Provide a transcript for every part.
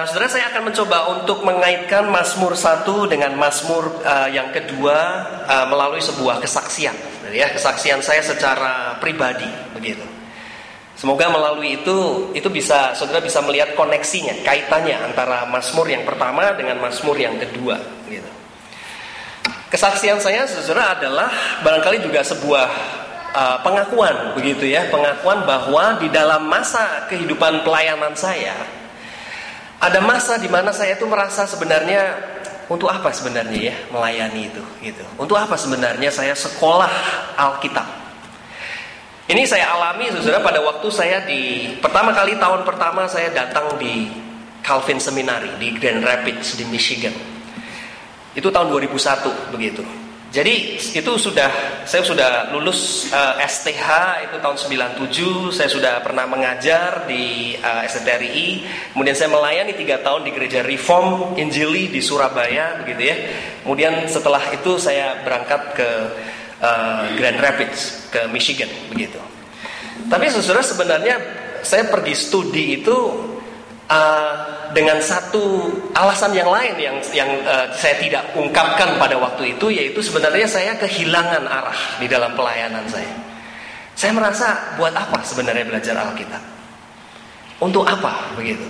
Saudara, saya akan mencoba untuk mengaitkan Mazmur 1 dengan Mazmur yang kedua melalui sebuah kesaksian, ya, kesaksian saya secara pribadi, begitu. Semoga melalui itu bisa saudara bisa melihat koneksinya, kaitannya antara Mazmur yang pertama dengan Mazmur yang kedua, gitu. Kesaksian saya, saudara, adalah barangkali juga sebuah pengakuan, begitu ya, pengakuan bahwa di dalam masa kehidupan pelayanan saya, ada masa di mana saya itu merasa sebenarnya untuk apa sebenarnya ya melayani itu, gitu. Untuk apa sebenarnya saya sekolah Alkitab? Ini saya alami, saudara, pada waktu saya pertama kali tahun pertama saya datang di Calvin Seminary di Grand Rapids di Michigan. Itu tahun 2001 begitu. Jadi itu saya sudah lulus STH itu tahun 97. Saya sudah pernah mengajar di STRI. Kemudian saya melayani 3 tahun di Gereja Reform Injili di Surabaya, begitu ya. Kemudian setelah itu saya berangkat ke Grand Rapids ke Michigan, begitu. Tapi saudara, sebenarnya saya pergi studi itu dengan satu alasan yang lain yang saya tidak ungkapkan pada waktu itu, yaitu sebenarnya saya kehilangan arah di dalam pelayanan saya. Saya merasa, buat apa sebenarnya belajar Alkitab? Untuk apa, begitu?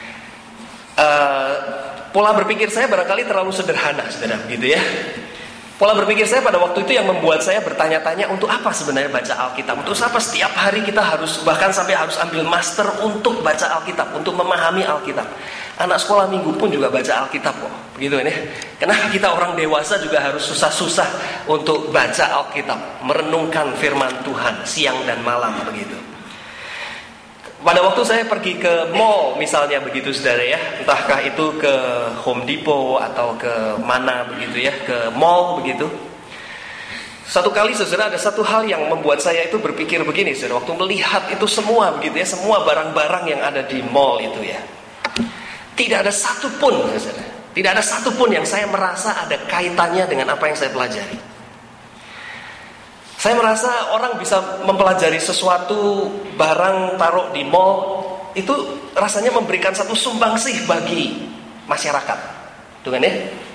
Pola berpikir saya barangkali terlalu sederhana, saudara, begitu ya. Pola berpikir saya pada waktu itu yang membuat saya bertanya-tanya, untuk apa sebenarnya baca Alkitab? Untuk apa setiap hari kita harus, bahkan sampai harus ambil master untuk baca Alkitab, untuk memahami Alkitab? Anak sekolah minggu pun juga baca Alkitab kok, begitu ini. Kenapa kita orang dewasa juga harus susah-susah untuk baca Alkitab, merenungkan firman Tuhan siang dan malam, begitu. Pada waktu saya pergi ke mall misalnya, begitu saudara ya, entahkah itu ke Home Depot atau ke mana begitu ya, ke mall begitu. Satu kali saudara, ada satu hal yang membuat saya itu berpikir begini, saudara, waktu melihat itu semua begitu ya, semua barang-barang yang ada di mall itu ya, tidak ada satupun, saudara, tidak ada satupun yang saya merasa ada kaitannya dengan apa yang saya pelajari. Saya merasa orang bisa mempelajari sesuatu barang taruh di mall itu rasanya memberikan satu sumbangsih bagi masyarakat, tuh kan ya?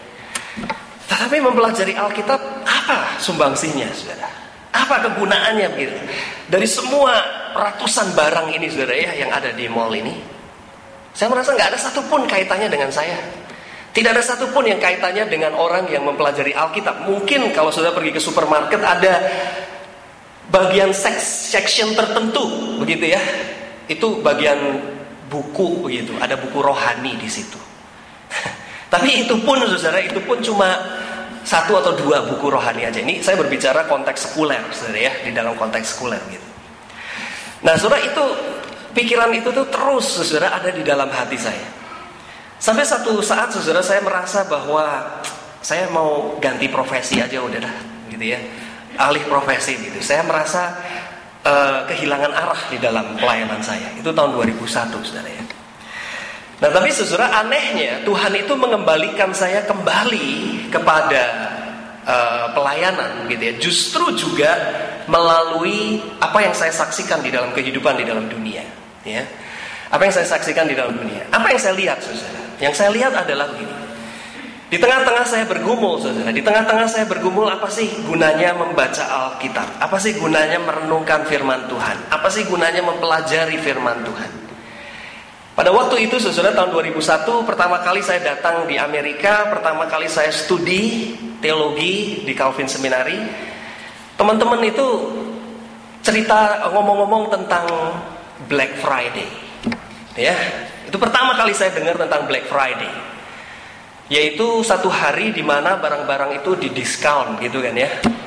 Tetapi mempelajari Alkitab, apa sumbangsihnya, saudara? Apa kegunaannya begitu? Dari semua ratusan barang ini, saudara ya, yang ada di mall ini, saya merasa nggak ada satupun kaitannya dengan saya. Tidak ada satupun yang kaitannya dengan orang yang mempelajari Alkitab. Mungkin kalau sudah pergi ke supermarket ada bagian section tertentu, begitu ya. Itu bagian buku, begitu. Ada buku rohani di situ. Tapi itu pun, saudara, itu pun cuma 1 atau 2 buku rohani aja. Ini saya berbicara konteks sekuler, saudara ya, di dalam konteks sekuler gitu. Nah, saudara, itu pikiran itu tuh terus, saudara, ada di dalam hati saya. Sampai satu saat, saudara, saya merasa bahwa saya mau ganti profesi aja udah dah, gitu ya, alih profesi gitu. Saya merasa kehilangan arah di dalam pelayanan saya. Itu tahun 2001, saudara ya. Nah, tapi saudara, anehnya Tuhan itu mengembalikan saya kembali kepada pelayanan, gitu ya. Justru juga melalui apa yang saya saksikan di dalam kehidupan di dalam dunia, ya. Apa yang saya saksikan di dalam dunia? Apa yang saya lihat, saudara? Yang saya lihat adalah begini. Di tengah-tengah saya bergumul, saudara. Di tengah-tengah saya bergumul, apa sih gunanya membaca Alkitab? Apa sih gunanya merenungkan firman Tuhan? Apa sih gunanya mempelajari firman Tuhan? Pada waktu itu, saudara, tahun 2001, pertama kali saya datang di Amerika, pertama kali saya studi teologi di Calvin Seminary. Teman-teman itu cerita, ngomong-ngomong tentang Black Friday. Ya, itu pertama kali saya dengar tentang Black Friday, yaitu satu hari di mana barang-barang itu didiskon, gitu kan ya,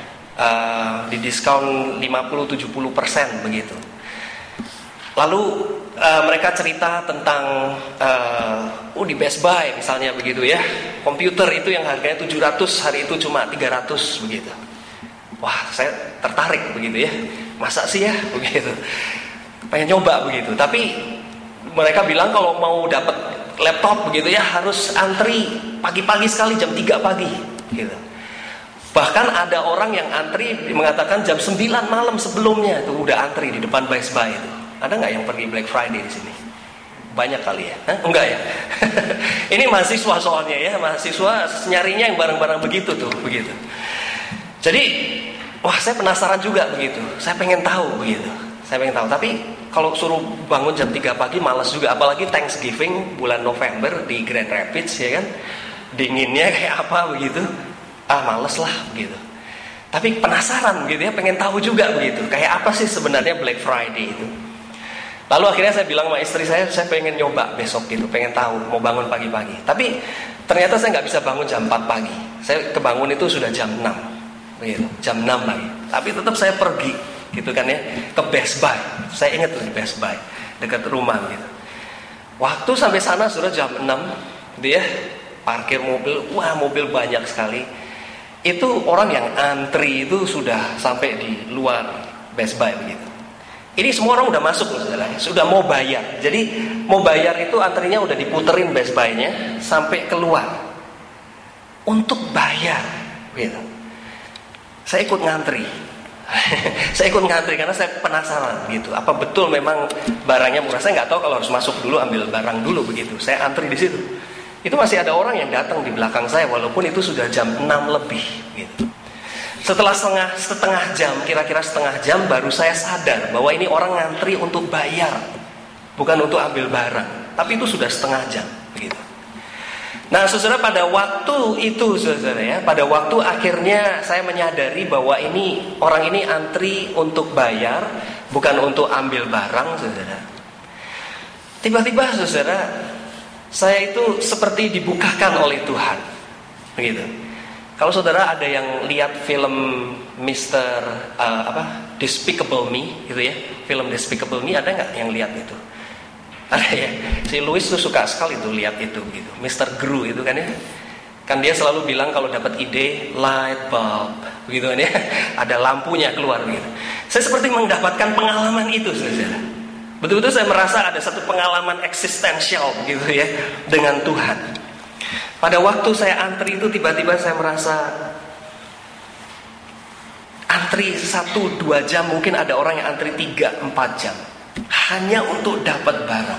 didiskon 50-70% begitu. Lalu mereka cerita tentang di Best Buy misalnya begitu ya, komputer itu yang harganya 700 hari itu cuma 300 begitu. Wah, saya tertarik begitu ya, masa sih ya begitu, pengen nyoba begitu. Tapi mereka bilang kalau mau dapat laptop begitu ya harus antri pagi-pagi sekali, jam 3 pagi gitu. Bahkan ada orang yang antri mengatakan jam 9 malam sebelumnya itu udah antri di depan Best Buy itu. Ada nggak yang pergi Black Friday di sini? Banyak kali ya? Hah? Enggak ya? Ini mahasiswa soalnya ya, mahasiswa nyarinya yang barang-barang begitu tuh, begitu. Jadi, wah saya penasaran juga begitu. Saya pengen tahu begitu. Saya pengen tahu. Tapi kalau suruh bangun jam 3 pagi malas juga. Apalagi Thanksgiving bulan November di Grand Rapids ya kan. Dinginnya kayak apa begitu. Males lah begitu. Tapi penasaran gitu ya, pengen tahu juga begitu. Kayak apa sih sebenarnya Black Friday itu. Lalu akhirnya saya bilang sama istri saya pengen nyoba besok gitu. Pengen tahu, mau bangun pagi-pagi. Tapi ternyata saya nggak bisa bangun jam 4 pagi. Saya kebangun itu sudah jam 6. Begitu, jam 6 lagi. Tapi tetap saya pergi gitu kan ya, ke Best Buy. Saya ingat tuh di Best Buy dekat rumah gitu. Waktu sampai sana sudah jam 6 gitu ya. Parkir mobil, wah mobil banyak sekali. Itu orang yang antri itu sudah sampai di luar Best Buy begitu. Ini semua orang udah masuk loh saudara, sudah mau bayar. Jadi mau bayar itu antrinya udah diputerin Best Buy-nya sampai keluar untuk bayar gitu. Saya ikut ngantri. Saya ikut ngantri karena saya penasaran gitu. Apa betul memang barangnya murah? Saya nggak tahu kalau harus masuk dulu ambil barang dulu begitu. Saya antri di situ. Itu masih ada orang yang datang di belakang saya walaupun itu sudah jam 6 lebih gitu. Setelah setengah jam, kira-kira setengah jam baru saya sadar bahwa ini orang ngantri untuk bayar, bukan untuk ambil barang. Tapi itu sudah setengah jam begitu. Nah saudara, pada waktu itu saudara ya, pada waktu akhirnya saya menyadari bahwa ini orang ini antri untuk bayar, bukan untuk ambil barang saudara. Tiba-tiba saudara, saya itu seperti dibukakan oleh Tuhan begitu. Kalau saudara ada yang lihat film Mr. Despicable Me gitu ya, film Despicable Me, ada nggak yang lihat itu? Ada ya. Si Louis tuh suka sekali tuh lihat itu gitu. Mr. Gru itu kan ya. Kan dia selalu bilang kalau dapat ide light bulb begitu kan ya. Ada lampunya keluar gitu. Saya seperti mendapatkan pengalaman itu saudara. Betul-betul saya merasa ada satu pengalaman eksistensial begitu ya dengan Tuhan. Pada waktu saya antri itu tiba-tiba saya merasa antri 1-2 jam, mungkin ada orang yang antri 3-4 jam hanya untuk dapat barang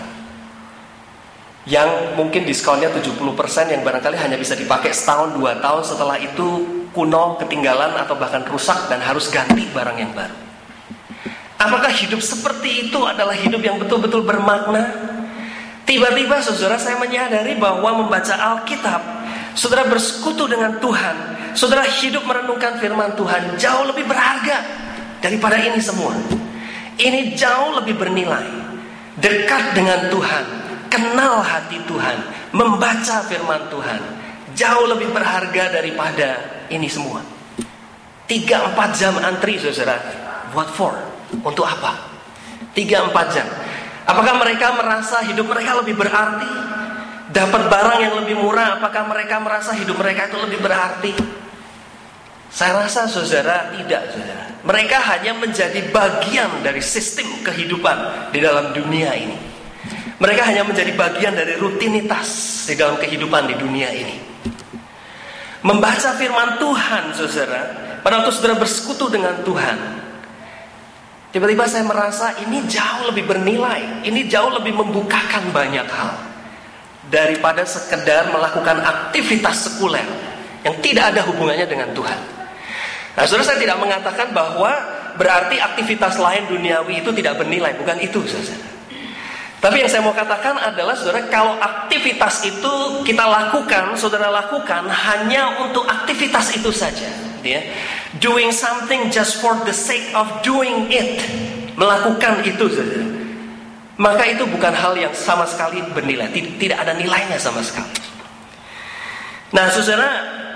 yang mungkin diskonnya 70%, yang barangkali hanya bisa dipakai setahun 2 tahun, setelah itu kuno, ketinggalan atau bahkan rusak dan harus ganti barang yang baru. Apakah hidup seperti itu adalah hidup yang betul-betul bermakna? Tiba-tiba saudara, saya menyadari bahwa membaca Alkitab, saudara bersekutu dengan Tuhan, saudara hidup merenungkan firman Tuhan jauh lebih berharga daripada ini semua. Ini jauh lebih bernilai. Dekat dengan Tuhan, kenal hati Tuhan, membaca firman Tuhan jauh lebih berharga daripada ini semua. 3-4 jam antri saudara. What for? Untuk apa? 3-4 jam. Apakah mereka merasa hidup mereka lebih berarti? Dapat barang yang lebih murah, apakah mereka merasa hidup mereka itu lebih berarti? Saya rasa saudara, tidak saudara. Mereka hanya menjadi bagian dari sistem kehidupan di dalam dunia ini. Mereka hanya menjadi bagian dari rutinitas di dalam kehidupan di dunia ini. Membaca firman Tuhan saudara, pada waktu saudara bersekutu dengan Tuhan, tiba-tiba saya merasa ini jauh lebih bernilai. Ini jauh lebih membukakan banyak hal daripada sekedar melakukan aktivitas sekuler yang tidak ada hubungannya dengan Tuhan. Nah saudara, saya tidak mengatakan bahwa berarti aktivitas lain duniawi itu tidak bernilai. Bukan itu saudara. Tapi yang saya mau katakan adalah saudara, kalau aktivitas itu kita lakukan, saudara lakukan hanya untuk aktivitas itu saja ya. Doing something just for the sake of doing it, melakukan itu saja, maka itu bukan hal yang sama sekali bernilai. Tidak ada nilainya sama sekali. Nah saudara,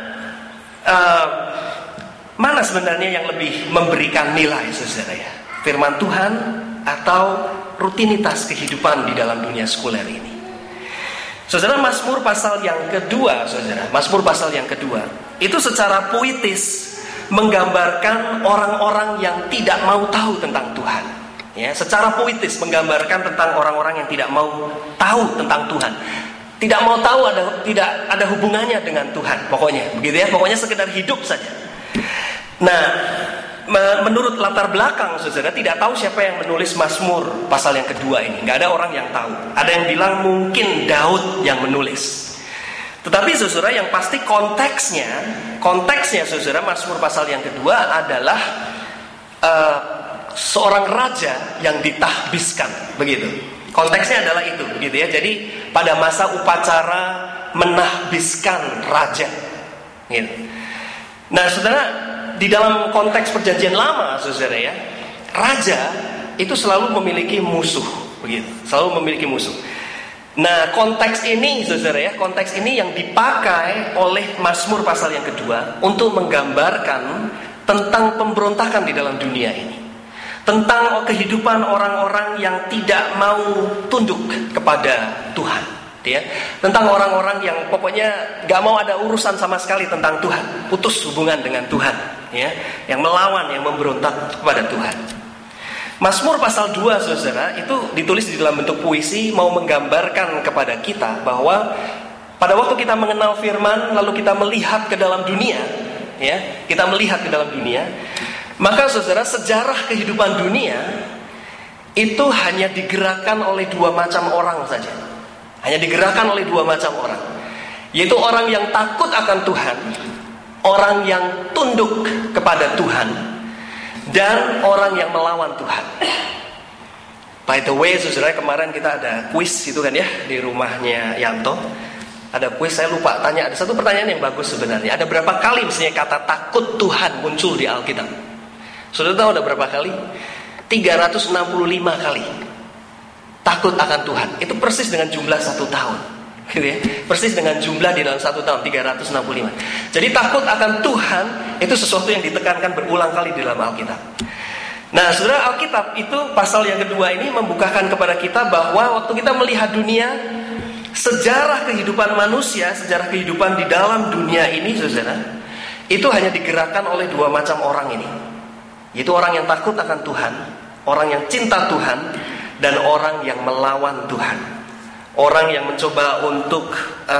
mana sebenarnya yang lebih memberikan nilai saudara ya? Firman Tuhan atau rutinitas kehidupan di dalam dunia sekuler ini? Saudara, Mazmur pasal yang kedua saudara, Mazmur pasal yang kedua itu secara puitis menggambarkan orang-orang yang tidak mau tahu tentang Tuhan. Ya, secara puitis menggambarkan tentang orang-orang yang tidak mau tahu tentang Tuhan. Tidak mau tahu, tidak ada hubungannya dengan Tuhan. Pokoknya, begitu ya. Pokoknya sekedar hidup saja. Nah, menurut latar belakang saudara tidak tahu siapa yang menulis Mazmur pasal yang kedua ini. Nggak ada orang yang tahu. Ada yang bilang mungkin Daud yang menulis. Tetapi saudara yang pasti konteksnya saudara Mazmur pasal yang kedua adalah seorang raja yang ditahbiskan, begitu. Konteksnya adalah itu, begitu ya. Jadi pada masa upacara menahbiskan raja, gitu. Nah, saudara, di dalam konteks perjanjian lama, saudara ya, raja itu selalu memiliki musuh, begitu. Selalu memiliki musuh. Nah, konteks ini, saudara ya, konteks ini yang dipakai oleh Mazmur pasal yang kedua untuk menggambarkan tentang pemberontakan di dalam dunia ini. Tentang kehidupan orang-orang yang tidak mau tunduk kepada Tuhan, ya. Tentang orang-orang yang pokoknya gak mau ada urusan sama sekali tentang Tuhan, putus hubungan dengan Tuhan, ya. Yang melawan, yang memberontak kepada Tuhan. Mazmur pasal 2, saudara, itu ditulis di dalam bentuk puisi, mau menggambarkan kepada kita bahwa pada waktu kita mengenal firman, lalu kita melihat ke dalam dunia, ya, kita melihat ke dalam dunia, maka saudara, sejarah kehidupan dunia itu hanya digerakkan oleh dua macam orang saja. Hanya digerakkan oleh dua macam orang, yaitu orang yang takut akan Tuhan, orang yang tunduk kepada Tuhan, dan orang yang melawan Tuhan. By the way, saudara, kemarin kita ada kuis itu kan ya, di rumahnya Yanto. Ada kuis, saya lupa tanya, ada satu pertanyaan yang bagus sebenarnya. Ada berapa kali misalnya kata takut Tuhan muncul di Alkitab? Sudah tahu ada berapa kali? 365 kali. Takut akan Tuhan. Itu persis dengan jumlah 1 tahun, gitu ya. Persis dengan jumlah di dalam 1 tahun, 365. Jadi takut akan Tuhan itu sesuatu yang ditekankan berulang kali di dalam Alkitab. Nah, saudara, Alkitab itu pasal yang kedua ini membukakan kepada kita bahwa waktu kita melihat dunia, sejarah kehidupan manusia, sejarah kehidupan di dalam dunia ini, saudara, itu hanya digerakkan oleh dua macam orang ini. Yaitu orang yang takut akan Tuhan, orang yang cinta Tuhan, dan orang yang melawan Tuhan. Orang yang mencoba untuk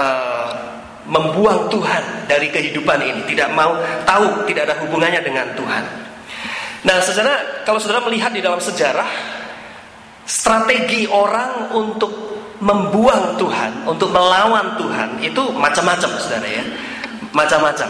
membuang Tuhan dari kehidupan ini, tidak mau tahu, tidak ada hubungannya dengan Tuhan. Nah, saudara, kalau saudara melihat di dalam sejarah, strategi orang untuk membuang Tuhan, untuk melawan Tuhan, itu macam-macam, saudara ya, macam-macam.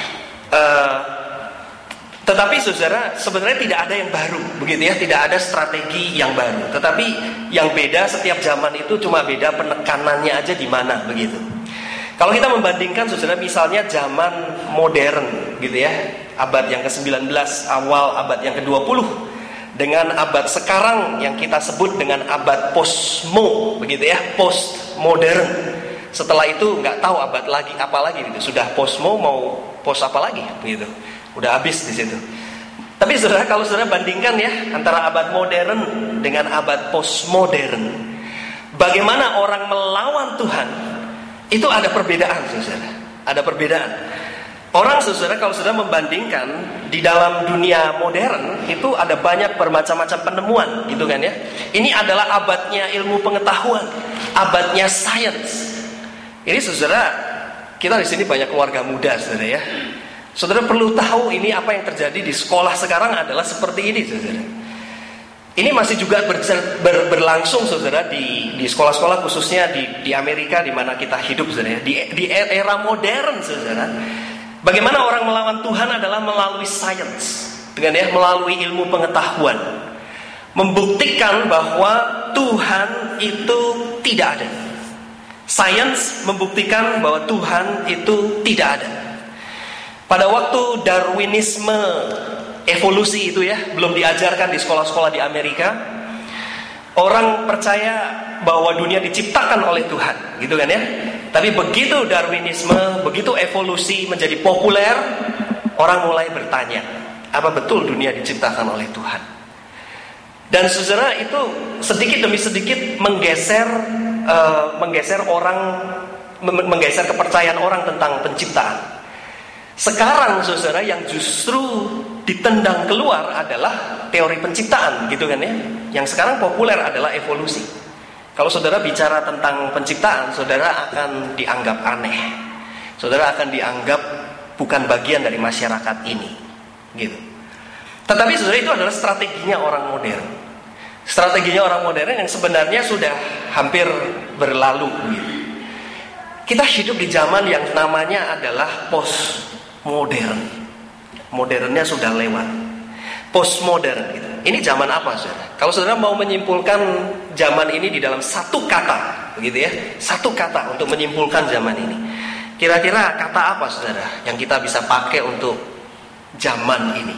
Tetapi saudara, sebenarnya tidak ada yang baru, begitu ya, tidak ada strategi yang baru. Tetapi yang beda setiap zaman itu cuma beda penekanannya aja di mana, begitu. Kalau kita membandingkan, saudara, misalnya zaman modern, gitu ya, abad yang ke-19, awal abad yang ke-20, dengan abad sekarang yang kita sebut dengan abad postmo, begitu ya, postmodern. Setelah itu nggak tahu abad lagi apa lagi, gitu. Sudah postmo, mau post apa lagi, begitu. Udah habis di situ. Tapi saudara, kalau saudara bandingkan ya antara abad modern dengan abad postmodern, bagaimana orang melawan Tuhan, itu ada perbedaan, saudara. Ada perbedaan. Orang, saudara, kalau saudara membandingkan di dalam dunia modern, itu ada banyak bermacam-macam penemuan, gitu kan ya. Ini adalah abadnya ilmu pengetahuan, abadnya sains. Ini, saudara, kita di sini banyak keluarga muda, saudara ya. Saudara perlu tahu ini apa yang terjadi di sekolah sekarang adalah seperti ini, saudara. Ini masih juga berlangsung, saudara, di sekolah-sekolah khususnya di Amerika di mana kita hidup, saudara. Di era modern, saudara. Bagaimana orang melawan Tuhan adalah melalui sains, dengan ya, melalui ilmu pengetahuan, membuktikan bahwa Tuhan itu tidak ada. Sains membuktikan bahwa Tuhan itu tidak ada. Pada waktu Darwinisme evolusi itu ya belum diajarkan di sekolah-sekolah di Amerika, orang percaya bahwa dunia diciptakan oleh Tuhan, gitu kan ya. Tapi begitu Darwinisme, begitu evolusi menjadi populer, orang mulai bertanya, apa betul dunia diciptakan oleh Tuhan? Dan saudara, itu sedikit demi sedikit menggeser kepercayaan orang tentang penciptaan. Sekarang, saudara, yang justru ditendang keluar adalah teori penciptaan, gitu kan ya. Yang sekarang populer adalah evolusi. Kalau saudara bicara tentang penciptaan, saudara akan dianggap aneh. Saudara akan dianggap bukan bagian dari masyarakat ini, gitu. Tetapi saudara, itu adalah strateginya orang modern. Strateginya orang modern yang sebenarnya sudah hampir berlalu. Kita hidup di zaman yang namanya adalah postmodern. Modernnya sudah lewat. Postmodern gitu. Ini zaman apa, saudara? Kalau saudara mau menyimpulkan zaman ini di dalam satu kata, begitu ya, satu kata untuk menyimpulkan zaman ini, kira-kira kata apa, saudara, yang kita bisa pakai untuk zaman ini?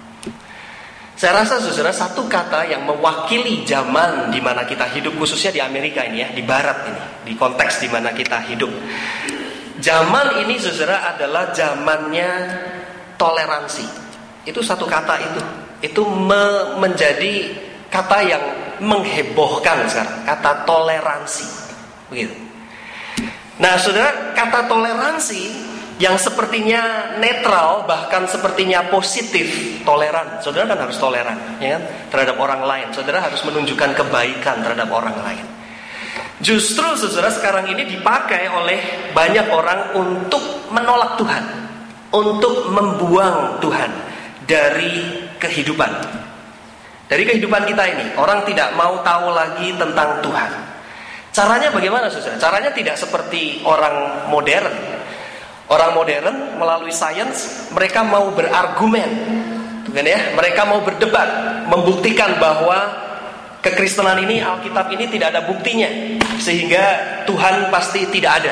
Saya rasa, saudara, satu kata yang mewakili zaman di mana kita hidup, khususnya di Amerika ini ya, di Barat ini, di konteks di mana kita hidup. Zaman ini, saudara, adalah zamannya toleransi. Itu satu kata itu menjadi kata yang menghebohkan sekarang, kata toleransi, begitu. Nah, saudara, kata toleransi yang sepertinya netral, bahkan sepertinya positif, toleran. Saudara kan harus toleran, ya kan, terhadap orang lain. Saudara harus menunjukkan kebaikan terhadap orang lain. Justru, saudara, sekarang ini dipakai oleh banyak orang untuk menolak Tuhan, untuk membuang Tuhan dari kehidupan. Dari kehidupan kita ini, orang tidak mau tahu lagi tentang Tuhan. Caranya bagaimana, saudara? Caranya tidak seperti orang modern. Orang modern melalui sains, mereka mau berargumen, kan ya? Mereka mau berdebat, membuktikan bahwa kekristenan ini, Alkitab ini tidak ada buktinya, sehingga Tuhan pasti tidak ada.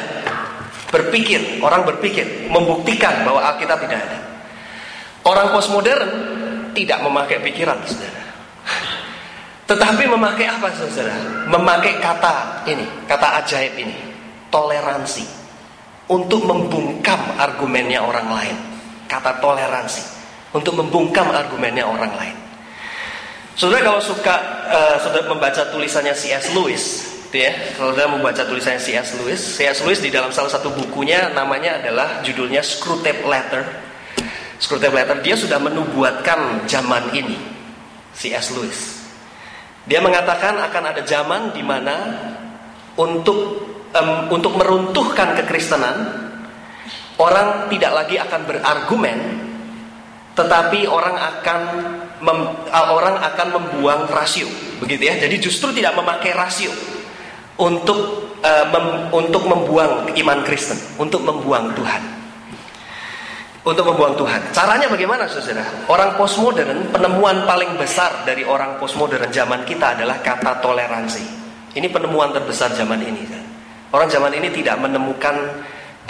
Orang berpikir, membuktikan bahwa Alkitab tidak ada. Orang postmodern tidak memakai pikiran, saudara. Tetapi memakai apa, saudara? Memakai kata ini, kata ajaib ini, toleransi, untuk membungkam argumennya orang lain. Kata toleransi untuk membungkam argumennya orang lain. Saudara, kalau suka saudara membaca tulisannya C.S. Lewis, gitu ya. Saudara membaca tulisannya C.S. Lewis di dalam salah satu bukunya, namanya adalah judulnya Screwtape Letter. Screwtape Letter, dia sudah menubuatkan zaman ini, C.S. Lewis. Dia mengatakan akan ada zaman di mana untuk meruntuhkan kekristenan, orang tidak lagi akan berargumen, tetapi orang akan membuang rasio, begitu ya. Jadi justru tidak memakai rasio untuk membuang iman Kristen, untuk membuang Tuhan. Untuk membuang Tuhan. Caranya bagaimana, saudara? Orang postmodern, penemuan paling besar dari orang postmodern zaman kita adalah kata toleransi. Ini penemuan terbesar zaman ini. Orang zaman ini tidak menemukan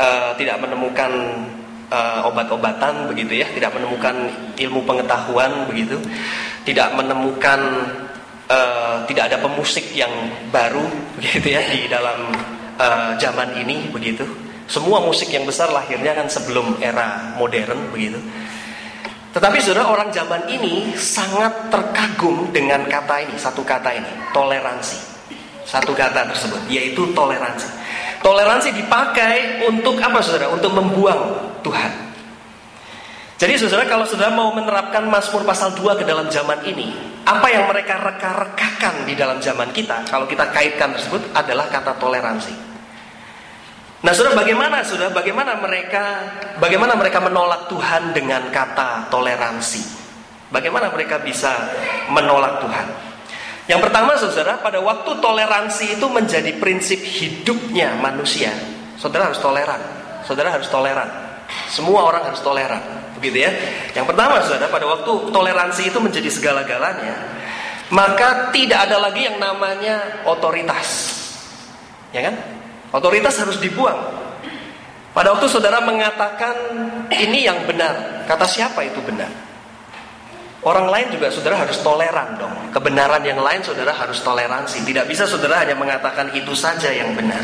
obat-obatan, begitu ya, tidak menemukan ilmu pengetahuan, begitu, tidak menemukan tidak ada pemusik yang baru, begitu ya, di dalam zaman ini, begitu. Semua musik yang besar lahirnya kan sebelum era modern, begitu. Tetapi saudara, orang zaman ini sangat terkagum dengan kata ini, satu kata ini, toleransi. Satu kata tersebut, yaitu toleransi. Toleransi dipakai untuk apa, saudara? Untuk membuang Tuhan. Jadi saudara, kalau saudara mau menerapkan Mazmur pasal 2 ke dalam zaman ini, apa yang mereka reka-rekakan di dalam zaman kita, kalau kita kaitkan tersebut, adalah kata toleransi. Nah, saudara, bagaimana mereka menolak Tuhan dengan kata toleransi? Bagaimana mereka bisa menolak Tuhan? Yang pertama, saudara, pada waktu toleransi itu menjadi prinsip hidupnya manusia, saudara harus toleran. Saudara harus toleran. Semua orang harus toleran, begitu ya. Yang pertama, saudara, pada waktu toleransi itu menjadi segala-galanya, maka tidak ada lagi yang namanya otoritas. Ya kan? Otoritas harus dibuang. Pada waktu saudara mengatakan ini yang benar, kata siapa itu benar? Orang lain juga saudara harus toleran dong. Kebenaran yang lain saudara harus toleransi. Tidak bisa saudara hanya mengatakan itu saja yang benar.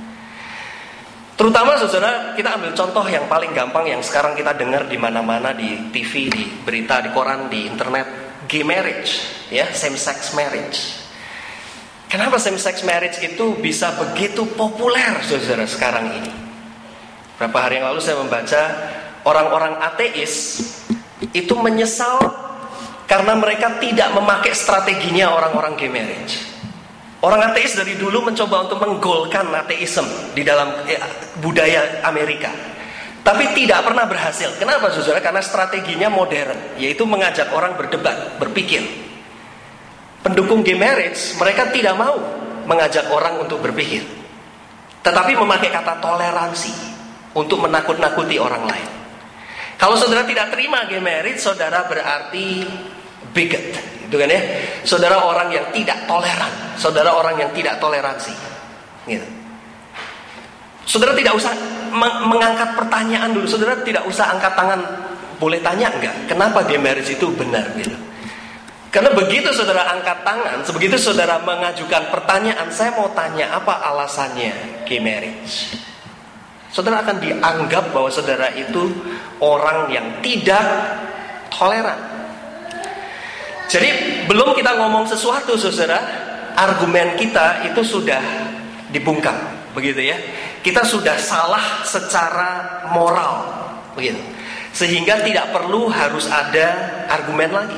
Terutama saudara, kita ambil contoh yang paling gampang yang sekarang kita dengar di mana-mana, di TV, di berita, di koran, di internet, gay marriage, ya, same sex marriage. Kenapa same sex marriage itu bisa begitu populer, saudara, sekarang ini? Beberapa hari yang lalu saya membaca orang-orang ateis itu menyesal karena mereka tidak memakai strateginya orang-orang gay marriage. Orang ateis dari dulu mencoba untuk menggolkan ateisme di dalam budaya Amerika. Tapi tidak pernah berhasil. Kenapa saudara? Karena strateginya modern, yaitu mengajak orang berdebat, berpikir. Pendukung gay marriage, mereka tidak mau mengajak orang untuk berpikir, tetapi memakai kata toleransi untuk menakut-nakuti orang lain. Kalau saudara tidak terima gay marriage, saudara berarti bigot, gitu kan ya? Saudara orang yang tidak toleran, saudara orang yang tidak toleransi, gitu. Saudara tidak usah mengangkat pertanyaan dulu, saudara tidak usah angkat tangan. Boleh tanya enggak? Kenapa gay marriage itu benar, gitu? Karena begitu saudara angkat tangan, begitu saudara mengajukan pertanyaan, saya mau tanya apa alasannya gay marriage, saudara akan dianggap bahwa saudara itu orang yang tidak toleran. Jadi belum kita ngomong sesuatu saudara, argumen kita itu sudah dibungkam, begitu ya. Kita sudah salah secara moral, begitu. Sehingga tidak perlu harus ada argumen lagi.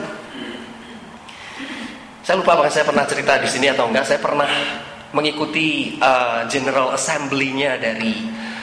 Saya lupa apakah saya pernah cerita di sini atau enggak. Saya pernah mengikuti General Assembly-nya dari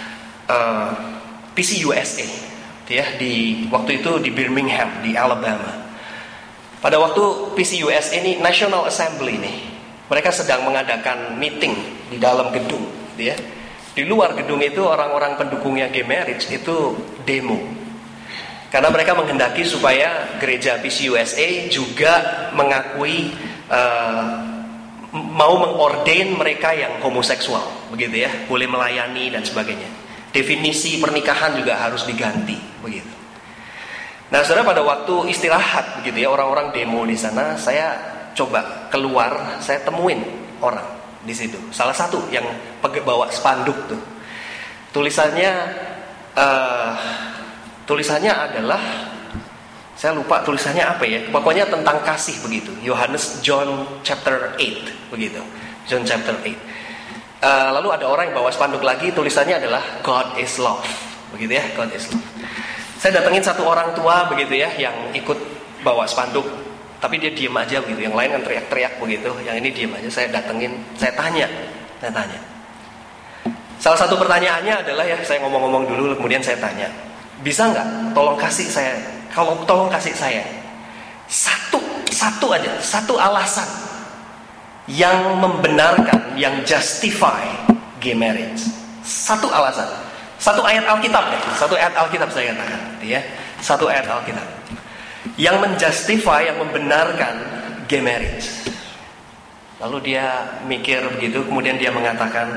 PCUSA, ya, di waktu itu di Birmingham, di Alabama. Pada waktu PCUSA ini National Assembly nih, mereka sedang mengadakan meeting di dalam gedung, ya. Di luar gedung itu orang-orang pendukungnya gay marriage itu demo. Karena mereka menghendaki supaya gereja PCUSA juga mengakui, mau mengordain mereka yang homoseksual, begitu ya, boleh melayani dan sebagainya. Definisi pernikahan juga harus diganti, begitu. Nah, saudara, pada waktu istirahat, begitu ya, orang-orang demo di sana, saya coba keluar, saya temuin orang di situ. Salah satu yang bawa spanduk tuh, tulisannya adalah, saya lupa tulisannya apa ya, pokoknya tentang kasih begitu. John chapter 8 begitu. John chapter 8. Lalu ada orang yang bawa spanduk lagi, tulisannya adalah God is love, begitu ya, God is love. Saya datengin satu orang tua begitu ya, yang ikut bawa spanduk, tapi dia diem aja begitu. Yang lain kan teriak-teriak begitu, yang ini diem aja. Saya datengin, saya tanya. Salah satu pertanyaannya adalah, ya, saya ngomong-ngomong dulu, kemudian saya tanya, bisa nggak tolong kasih saya satu aja, satu alasan yang membenarkan, yang justify gay marriage. Satu alasan, satu ayat Alkitab deh, satu ayat Alkitab saya katakan, ya, satu ayat Alkitab yang menjustify, yang membenarkan gay marriage. Lalu dia mikir begitu, kemudian dia mengatakan,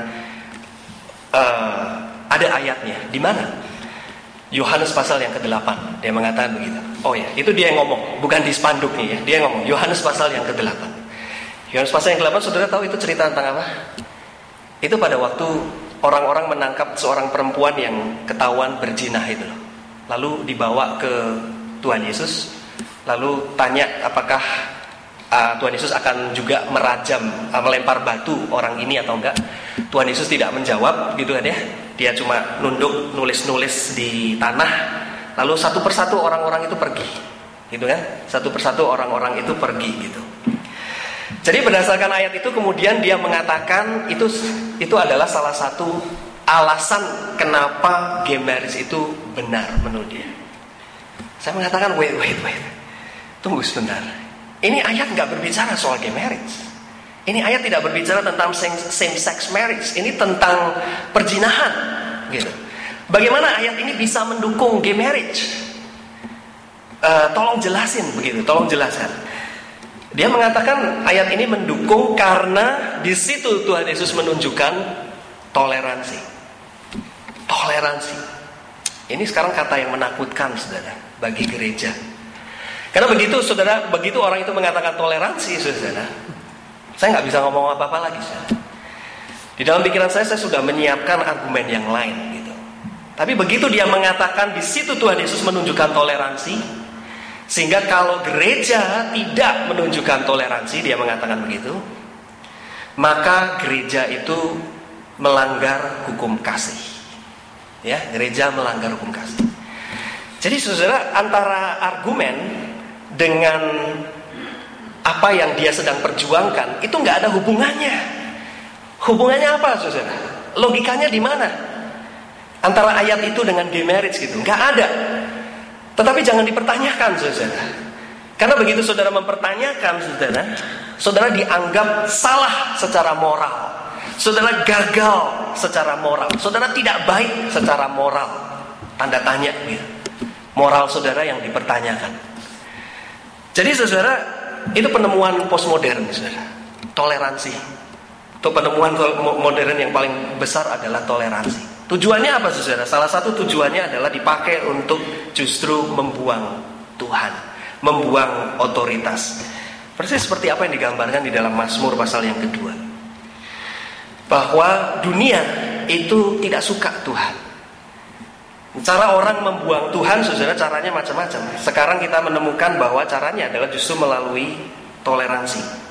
ada ayatnya, di mana? Yohanes pasal yang ke-8, dia mengatakan begitu. Oh ya, itu dia yang ngomong, bukan di spanduknya ya. Dia yang ngomong, Yohanes pasal yang ke-8. Yohanes pasal yang ke-8, saudara tahu itu cerita tentang apa? Itu pada waktu orang-orang menangkap seorang perempuan yang ketahuan berzina itu loh. Lalu dibawa ke Tuhan Yesus, lalu tanya apakah Tuhan Yesus akan juga merajam, melempar batu orang ini atau enggak. Tuhan Yesus tidak menjawab, gitu kan ya. Dia cuma nunduk, nulis-nulis di tanah. Lalu satu persatu orang-orang itu pergi, gitu kan? Satu persatu orang-orang itu pergi, gitu. Jadi berdasarkan ayat itu kemudian dia mengatakan itu adalah salah satu alasan kenapa gay marriage itu benar menurut dia. Saya mengatakan wait, tunggu sebentar. Ini ayat nggak berbicara soal gay marriage. Ini ayat tidak berbicara tentang same sex marriage. Ini tentang perzinahan, gitu. Bagaimana ayat ini bisa mendukung gay marriage? Tolong jelasin begitu, tolong jelaskan. Dia mengatakan ayat ini mendukung karena di situ Tuhan Yesus menunjukkan toleransi. Toleransi. Ini sekarang kata yang menakutkan, saudara, bagi gereja. Karena begitu, saudara, begitu orang itu mengatakan toleransi, saudara, saya nggak bisa ngomong apa-apa lagi, saudara. Di dalam pikiran saya sudah menyiapkan argumen yang lain, gitu. Tapi begitu dia mengatakan di situ Tuhan Yesus menunjukkan toleransi, sehingga kalau gereja tidak menunjukkan toleransi, dia mengatakan begitu, maka gereja itu melanggar hukum kasih. Ya, gereja melanggar hukum kasih. Jadi saudara, antara argumen dengan apa yang dia sedang perjuangkan itu nggak ada hubungannya. Hubungannya apa, saudara? Logikanya di mana? antara ayat itu dengan gay marriage gitu. Nggak ada. Tetapi jangan dipertanyakan, saudara. Karena begitu saudara mempertanyakan, saudara dianggap salah secara moral. Saudara gagal secara moral. Saudara tidak baik secara moral. Tanda tanya gitu. Moral saudara yang dipertanyakan. Jadi saudara, itu penemuan postmodern, saudara. Toleransi. Itu penemuan modern yang paling besar adalah toleransi. Tujuannya apa, saudara? Salah satu tujuannya adalah dipakai untuk justru membuang Tuhan, membuang otoritas. Persis seperti apa yang digambarkan di dalam Mazmur pasal yang kedua. Bahwa dunia itu tidak suka Tuhan. Cara orang membuang Tuhan, saudara, caranya macam-macam. Sekarang kita menemukan bahwa caranya adalah justru melalui toleransi.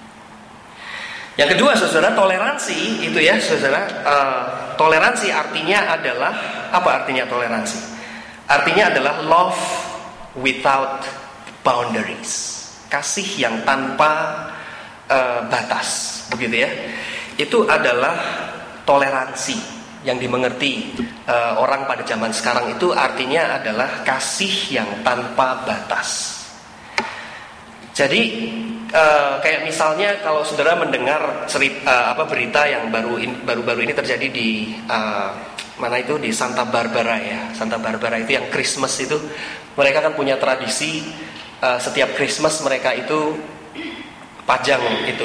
Yang kedua, saudara, toleransi itu ya, saudara, toleransi artinya adalah, apa artinya toleransi? Artinya adalah love without boundaries. Kasih yang tanpa batas, begitu ya. Itu adalah toleransi yang dimengerti orang pada zaman sekarang. Itu artinya adalah kasih yang tanpa batas. Jadi kayak misalnya kalau saudara mendengar berita yang baru-baru ini terjadi di mana itu, di Santa Barbara ya. Santa Barbara itu yang Christmas itu, mereka kan punya tradisi setiap Christmas mereka itu pajang itu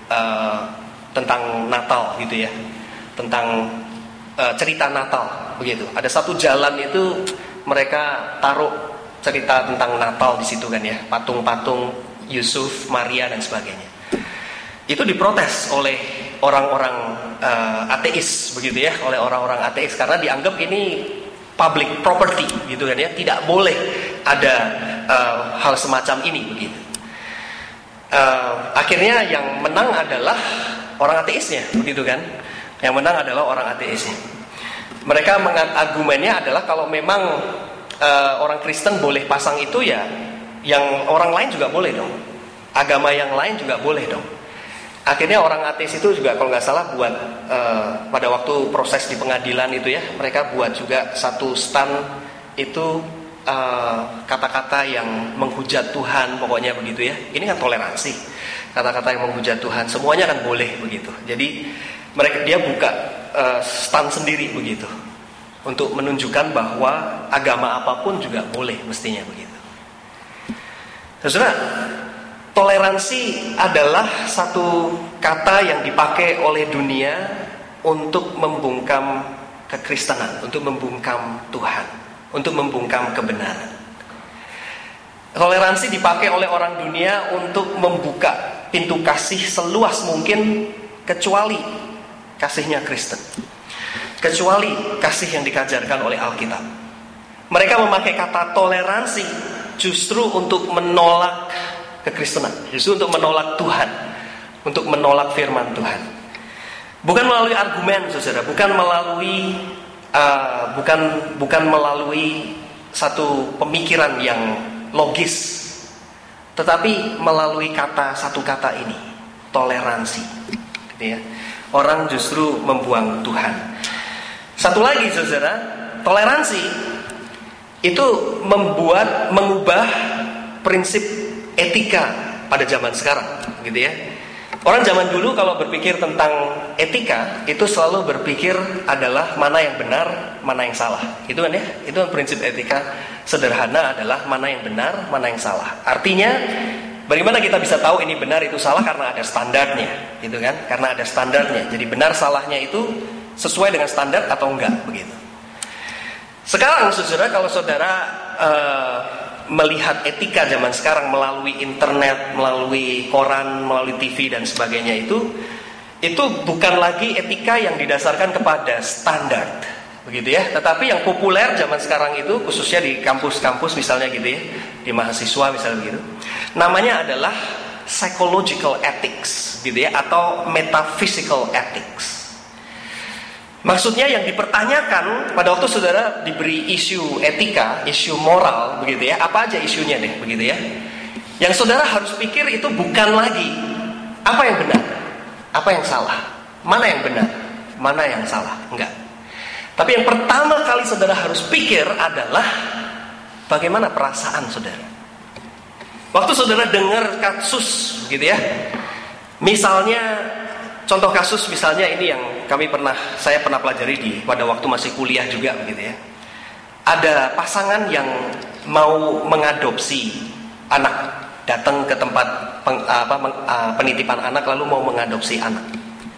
tentang Natal gitu ya, tentang cerita Natal begitu. Ada satu jalan itu mereka taruh cerita tentang Natal di situ kan ya, patung-patung Yusuf, Maria dan sebagainya. Itu diprotes oleh orang-orang ateis begitu ya, oleh orang-orang ateis karena dianggap ini public property gitu kan ya, tidak boleh ada hal semacam ini begitu. Akhirnya yang menang adalah orang ateisnya begitu kan. Yang menang adalah orang ateisnya. Mereka argumennya adalah kalau memang orang Kristen boleh pasang itu ya, yang orang lain juga boleh dong. Agama yang lain juga boleh dong. Akhirnya orang ateis itu juga kalau nggak salah buat pada waktu proses di pengadilan itu ya, mereka buat juga satu stand itu kata-kata yang menghujat Tuhan, pokoknya begitu ya. Ini kan toleransi. Kata-kata yang menghujat Tuhan, semuanya kan boleh begitu. Jadi dia buka stand sendiri begitu untuk menunjukkan bahwa agama apapun juga boleh mestinya begitu. Saudara, toleransi adalah satu kata yang dipakai oleh dunia untuk membungkam kekristenan, untuk membungkam Tuhan, untuk membungkam kebenaran. Toleransi dipakai oleh orang dunia untuk membuka pintu kasih seluas mungkin, kecuali kasihnya Kristen, kecuali kasih yang dikajarkan oleh Alkitab. Mereka memakai kata toleransi justru untuk menolak kekristenan, justru untuk menolak Tuhan, untuk menolak firman Tuhan. Bukan melalui argumen, saudara, bukan melalui satu pemikiran yang logis, tetapi melalui satu kata ini, toleransi. Gitu ya. Orang justru membuang Tuhan. Satu lagi, saudara, toleransi itu mengubah prinsip etika pada zaman sekarang, gitu ya. Orang zaman dulu kalau berpikir tentang etika itu selalu berpikir adalah mana yang benar, mana yang salah. Itu kan ya, itu kan prinsip etika sederhana adalah mana yang benar, mana yang salah. Artinya bagaimana kita bisa tahu ini benar itu salah karena ada standarnya, gitu kan? Karena ada standarnya. Jadi benar salahnya itu sesuai dengan standar atau enggak, begitu. Sekarang saudara, kalau saudara melihat etika zaman sekarang melalui internet, melalui koran, melalui TV dan sebagainya, itu bukan lagi etika yang didasarkan kepada standar, begitu ya. Tetapi yang populer zaman sekarang itu, khususnya di kampus-kampus misalnya gitu ya, di mahasiswa misalnya gitu, namanya adalah psychological ethics, gitu ya, atau metaphysical ethics. Maksudnya yang dipertanyakan pada waktu saudara diberi isu etika, isu moral, begitu ya, apa aja isunya deh, begitu ya. Yang saudara harus pikir itu bukan lagi apa yang benar, apa yang salah, mana yang benar, mana yang salah, enggak. Tapi yang pertama kali saudara harus pikir adalah bagaimana perasaan saudara. Waktu saudara dengar kasus gitu ya. Misalnya contoh kasus misalnya ini yang saya pernah pelajari pada waktu masih kuliah juga begitu ya. Ada pasangan yang mau mengadopsi anak, datang ke tempat penitipan anak lalu mau mengadopsi anak.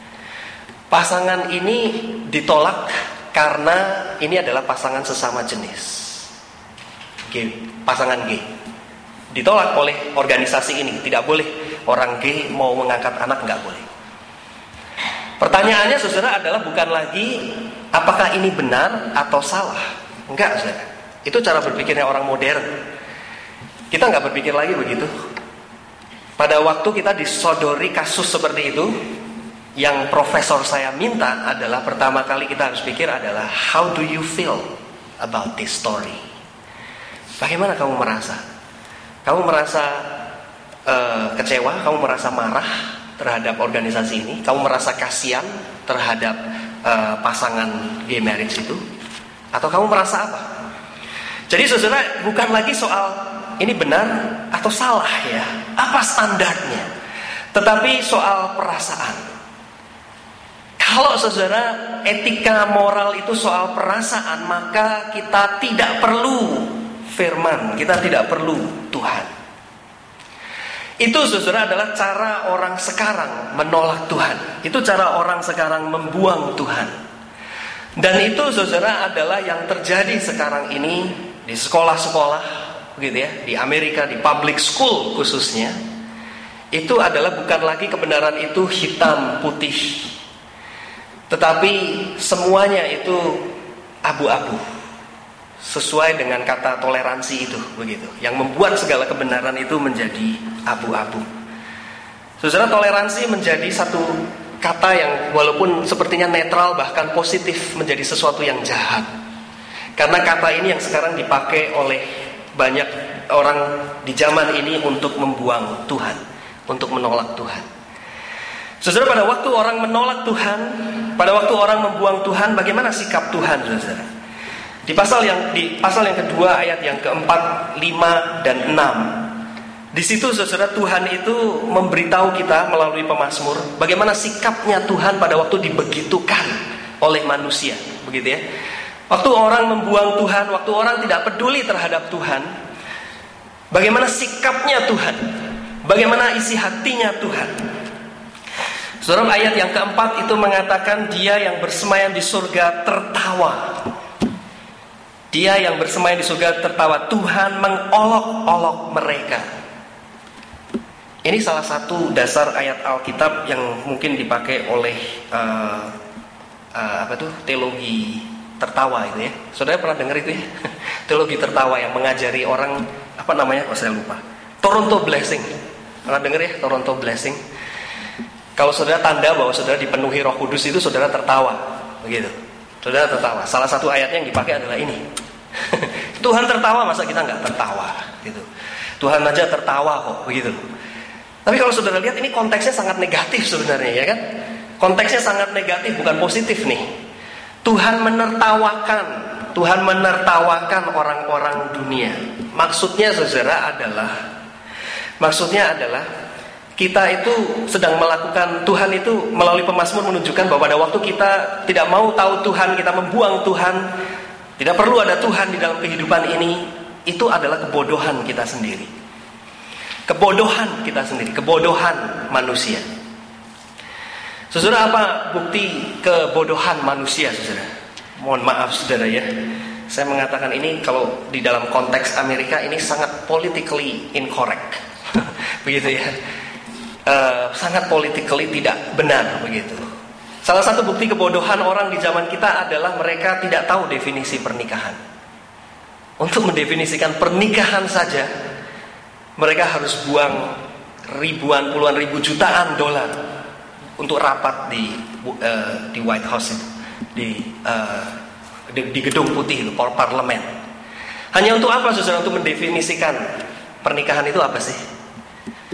Pasangan ini ditolak karena ini adalah pasangan sesama jenis, pasangan gay. Ditolak oleh organisasi ini, tidak boleh orang gay mau mengangkat anak, nggak boleh. Pertanyaannya saudara adalah bukan lagi apakah ini benar atau salah. Enggak saudara, itu cara berpikirnya orang modern. Kita nggak berpikir lagi begitu. Pada waktu kita disodori kasus seperti itu, yang profesor saya minta adalah pertama kali kita harus pikir adalah how do you feel about this story? Bagaimana kamu merasa? Kamu merasa kecewa? Kamu merasa marah terhadap organisasi ini? Kamu merasa kasihan terhadap pasangan gay marriage itu? Atau kamu merasa apa? Jadi saudara, bukan lagi soal ini benar atau salah ya, apa standarnya, tetapi soal perasaan. Kalau saudara etika moral itu soal perasaan, maka kita tidak perlu firman, kita tidak perlu Tuhan. Itu saudara adalah cara orang sekarang menolak Tuhan. Itu cara orang sekarang membuang Tuhan. Dan itu saudara adalah yang terjadi sekarang ini di sekolah-sekolah, begitu ya, di Amerika, di public school khususnya. Itu adalah bukan lagi kebenaran itu hitam putih, tetapi semuanya itu abu-abu, sesuai dengan kata toleransi itu, begitu. Yang membuat segala kebenaran itu menjadi abu-abu. Saudara, toleransi menjadi satu kata yang walaupun sepertinya netral bahkan positif menjadi sesuatu yang jahat. Karena kata ini yang sekarang dipakai oleh banyak orang di zaman ini untuk membuang Tuhan, untuk menolak Tuhan. Saudara, pada waktu orang menolak Tuhan, pada waktu orang membuang Tuhan, bagaimana sikap Tuhan, saudara? Di pasal yang kedua ayat yang keempat, 5 dan 6. Di situ saudara, Tuhan itu memberitahu kita melalui pemazmur bagaimana sikapnya Tuhan pada waktu dibegitukan oleh manusia, begitu ya. Waktu orang membuang Tuhan, waktu orang tidak peduli terhadap Tuhan, bagaimana sikapnya Tuhan, bagaimana isi hatinya Tuhan. Saudara, ayat yang keempat itu mengatakan dia yang bersemayam di surga tertawa. Dia yang bersemayam di surga tertawa. Tuhan mengolok-olok mereka. Ini salah satu dasar ayat Alkitab yang mungkin dipakai oleh teologi tertawa itu ya. Saudara pernah dengar itu ya? Teologi tertawa yang mengajari orang saya lupa. Toronto Blessing. Pernah dengar ya Toronto Blessing? Kalau saudara tanda bahwa saudara dipenuhi Roh Kudus itu saudara tertawa, begitu. Saudara tertawa. Salah satu ayatnya yang dipakai adalah ini. Tuhan tertawa, masa kita nggak tertawa, gitu. Tuhan aja tertawa kok, begitu. Tapi kalau saudara lihat ini konteksnya sangat negatif sebenarnya, ya kan? Konteksnya sangat negatif, bukan positif nih. Tuhan menertawakan orang-orang dunia. Maksudnya saudara adalah kita itu sedang melakukan, Tuhan itu melalui pemazmur menunjukkan bahwa pada waktu kita tidak mau tahu Tuhan, kita membuang Tuhan, tidak perlu ada Tuhan di dalam kehidupan ini, itu adalah kebodohan kita sendiri. Kebodohan kita sendiri, kebodohan manusia. Saudara, apa bukti kebodohan manusia, saudara? Mohon maaf saudara ya, saya mengatakan ini kalau di dalam konteks Amerika ini sangat politically incorrect. Begitu ya. Sangat politically tidak benar begitu. Salah satu bukti kebodohan orang di zaman kita adalah mereka tidak tahu definisi pernikahan. Untuk mendefinisikan pernikahan saja mereka harus buang ribuan, puluhan ribu, jutaan dolar untuk rapat di White House itu, di gedung putih itu, parlemen. Hanya untuk apa saudara? Untuk mendefinisikan pernikahan itu apa sih?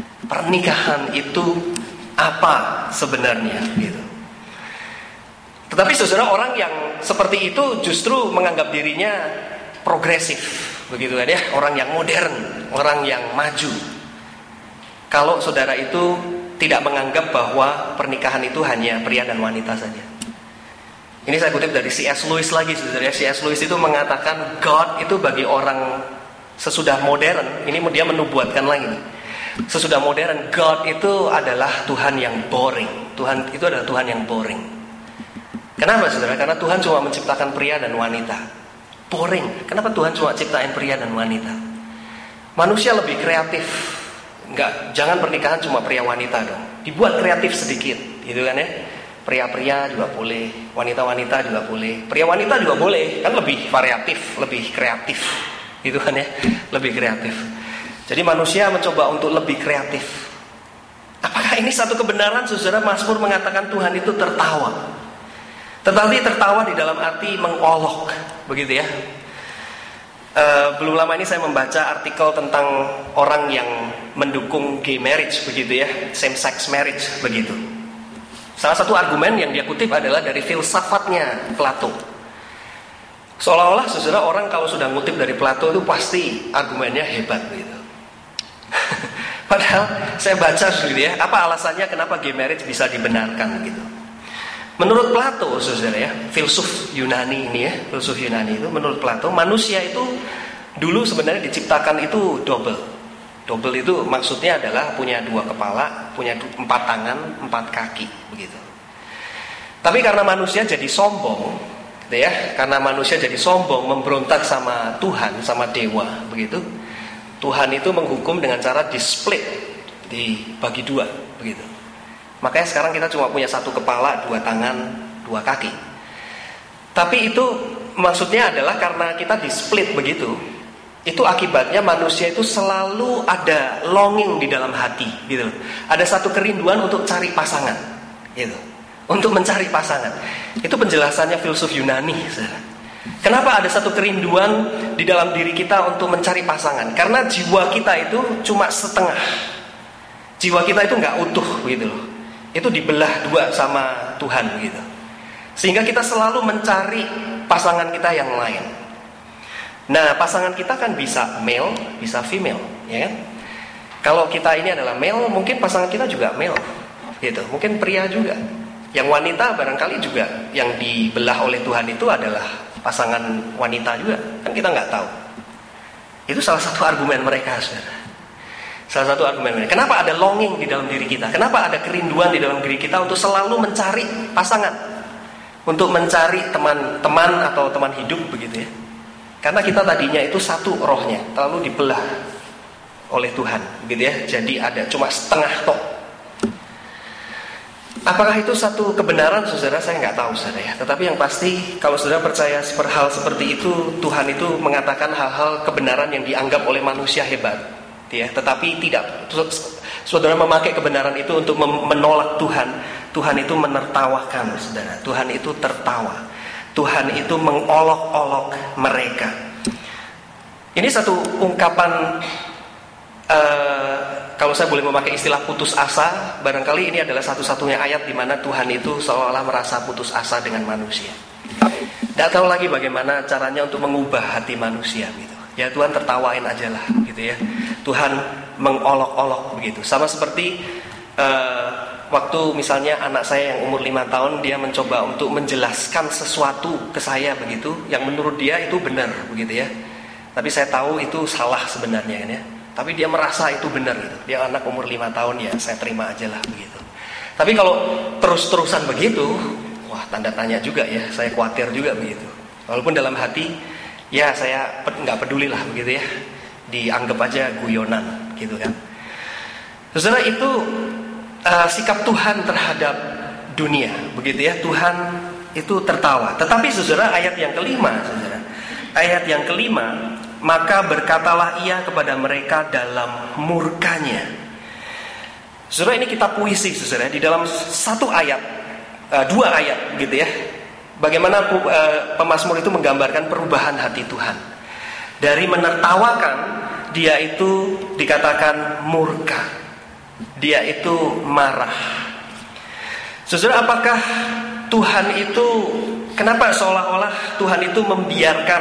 Pernikahan itu apa sebenarnya gitu. Tetapi saudara, orang yang seperti itu justru menganggap dirinya progresif, begitu kan ya, orang yang modern, orang yang maju. Kalau saudara itu tidak menganggap bahwa pernikahan itu hanya pria dan wanita saja. Ini saya kutip dari C.S. Lewis lagi, saudara. C.S. Lewis itu mengatakan God itu bagi orang sesudah modern, ini dia menubuatkan lagi nih. Sesudah modern, God itu adalah Tuhan yang boring. Tuhan itu adalah Tuhan yang boring. Kenapa saudara? Karena Tuhan cuma menciptakan pria dan wanita. Boring. Kenapa Tuhan cuma ciptain pria dan wanita? Manusia lebih kreatif. Jangan pernikahan cuma pria wanita dong. Dibuat kreatif sedikit, gitu kan ya. Pria-pria juga boleh, wanita-wanita juga boleh. Pria wanita juga boleh, kan lebih variatif, lebih kreatif. Gitu kan ya, lebih kreatif. Jadi manusia mencoba untuk lebih kreatif. Apakah ini satu kebenaran? Saudara, Mazmur mengatakan Tuhan itu tertawa. Tetapi tertawa di dalam arti mengolok, begitu ya. Belum lama ini saya membaca artikel tentang orang yang mendukung gay marriage, begitu ya, same sex marriage, begitu. Salah satu argumen yang dia kutip adalah dari filsafatnya Plato. Seolah-olah saudara, orang kalau sudah ngutip dari Plato itu pasti argumennya hebat, begitu. Padahal saya baca sendiri ya, apa alasannya kenapa gay marriage bisa dibenarkan gitu. Menurut Plato, saudara ya, filsuf Yunani ini ya, filsuf Yunani itu, menurut Plato, manusia itu dulu sebenarnya diciptakan itu double. Double itu maksudnya adalah punya 2 kepala, punya 4 tangan, 4 kaki, begitu. Tapi karena manusia jadi sombong, gitu ya, karena manusia jadi sombong, memberontak sama Tuhan, sama dewa, begitu. Tuhan itu menghukum dengan cara di-split, dibagi 2, begitu. Makanya sekarang kita cuma punya 1 kepala, 2 tangan, 2 kaki. Tapi itu maksudnya adalah karena kita di-split begitu, itu akibatnya manusia itu selalu ada longing di dalam hati, gitu. Ada satu kerinduan untuk cari pasangan, gitu. Untuk mencari pasangan. Itu penjelasannya filsuf Yunani, saudara. Kenapa ada satu kerinduan di dalam diri kita untuk mencari pasangan? Karena jiwa kita itu cuma setengah. Jiwa kita itu nggak utuh, gitu loh. Itu dibelah 2 sama Tuhan, gitu. Sehingga kita selalu mencari pasangan kita yang lain. Nah, pasangan kita kan bisa male, bisa female, ya kan? Kalau kita ini adalah male, mungkin pasangan kita juga male, gitu. Mungkin pria juga. Yang wanita barangkali juga yang dibelah oleh Tuhan itu adalah pasangan wanita juga. Kan kita nggak tahu. Itu salah satu argumen mereka, saudara. Salah satu argumen mereka. Kenapa ada longing di dalam diri kita? Kenapa ada kerinduan di dalam diri kita untuk selalu mencari pasangan? Untuk mencari teman-teman atau teman hidup, begitu ya. Karena kita tadinya itu satu rohnya, lalu dibelah oleh Tuhan, gitu ya. Jadi ada cuma setengah tok. Apakah itu satu kebenaran, saudara? Saya nggak tahu, saudara ya. Tetapi yang pasti, kalau saudara percaya hal seperti itu, Tuhan itu mengatakan hal-hal kebenaran yang dianggap oleh manusia hebat, ya. Tetapi tidak, saudara memakai kebenaran itu untuk menolak Tuhan. Tuhan itu menertawakan, saudara. Tuhan itu tertawa. Tuhan itu mengolok-olok mereka. Ini satu ungkapan, kalau saya boleh memakai istilah putus asa, barangkali ini adalah satu-satunya ayat di mana Tuhan itu seolah-olah merasa putus asa dengan manusia. Tidak tahu lagi bagaimana caranya untuk mengubah hati manusia, gitu. Ya Tuhan tertawain aja lah, gitu ya. Tuhan mengolok-olok begitu. Sama seperti waktu misalnya anak saya yang umur 5 tahun, dia mencoba untuk menjelaskan sesuatu ke saya begitu, yang menurut dia itu benar, begitu ya. Tapi saya tahu itu salah sebenarnya, kan ya. Tapi dia merasa itu benar, gitu. Dia anak umur 5 tahun, ya saya terima aja lah begitu. Tapi kalau terus-terusan begitu, wah tanda tanya juga ya. Saya khawatir juga begitu. Walaupun dalam hati, ya saya nggak peduli lah begitu ya. Dianggap aja guyonan, gitu kan. Saudara, itu sikap Tuhan terhadap dunia, begitu ya. Tuhan itu tertawa. Tetapi saudara, ayat yang kelima, saudara. Ayat yang kelima, maka berkatalah ia kepada mereka dalam murkanya. Saudara, ini kitab puisi, saudara. Di dalam satu ayat, 2 ayat, gitu ya. Bagaimana pemazmur itu menggambarkan perubahan hati Tuhan. Dari menertawakan, dia itu dikatakan murka. Dia itu marah. Saudara, apakah Tuhan itu, kenapa seolah-olah Tuhan itu membiarkan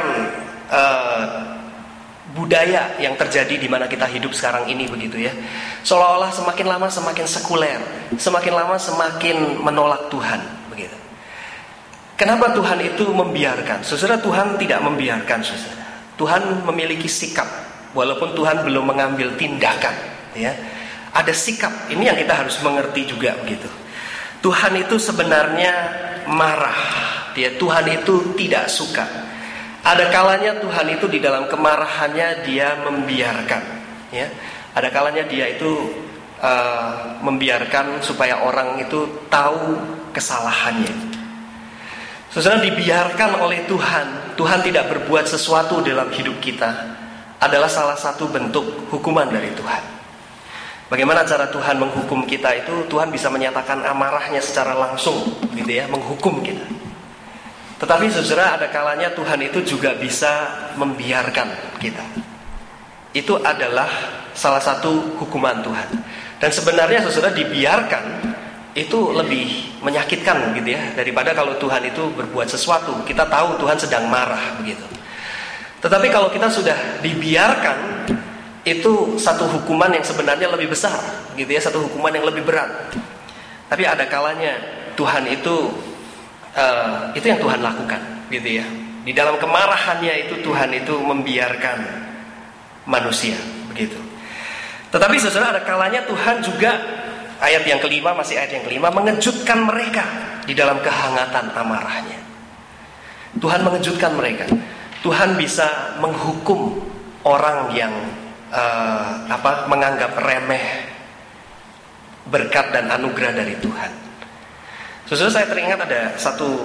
budaya yang terjadi di mana kita hidup sekarang ini begitu ya. Seolah-olah semakin lama semakin sekuler, semakin lama semakin menolak Tuhan begitu. Kenapa Tuhan itu membiarkan? Saudara, Tuhan tidak membiarkan, saudara. Tuhan memiliki sikap, walaupun Tuhan belum mengambil tindakan, ya. Ada sikap, ini yang kita harus mengerti juga begitu. Tuhan itu sebenarnya marah, ya. Tuhan itu tidak suka. Ada kalanya Tuhan itu di dalam kemarahannya dia membiarkan, ya. Ada kalanya dia itu membiarkan supaya orang itu tahu kesalahannya. Saudara, dibiarkan oleh Tuhan, Tuhan tidak berbuat sesuatu dalam hidup kita adalah salah satu bentuk hukuman dari Tuhan. Bagaimana cara Tuhan menghukum kita itu? Tuhan bisa menyatakan amarahnya secara langsung, gitu ya, menghukum kita. Tetapi saudara, ada kalanya Tuhan itu juga bisa membiarkan kita. Itu adalah salah satu hukuman Tuhan. Dan sebenarnya saudara, dibiarkan itu lebih menyakitkan gitu ya, daripada kalau Tuhan itu berbuat sesuatu. Kita tahu Tuhan sedang marah begitu. Tetapi kalau kita sudah dibiarkan, itu satu hukuman yang sebenarnya lebih besar gitu ya, satu hukuman yang lebih berat. Tapi ada kalanya Tuhan itu yang Tuhan lakukan gitu ya. Di dalam kemarahannya itu Tuhan itu membiarkan manusia begitu. Tetapi saudara, ada kalanya Tuhan juga, ayat yang kelima, masih ayat yang kelima, mengejutkan mereka di dalam kehangatan amarahnya. Tuhan mengejutkan mereka. Tuhan bisa menghukum orang yang menganggap remeh berkat dan anugerah dari Tuhan. Saudara, saya teringat ada satu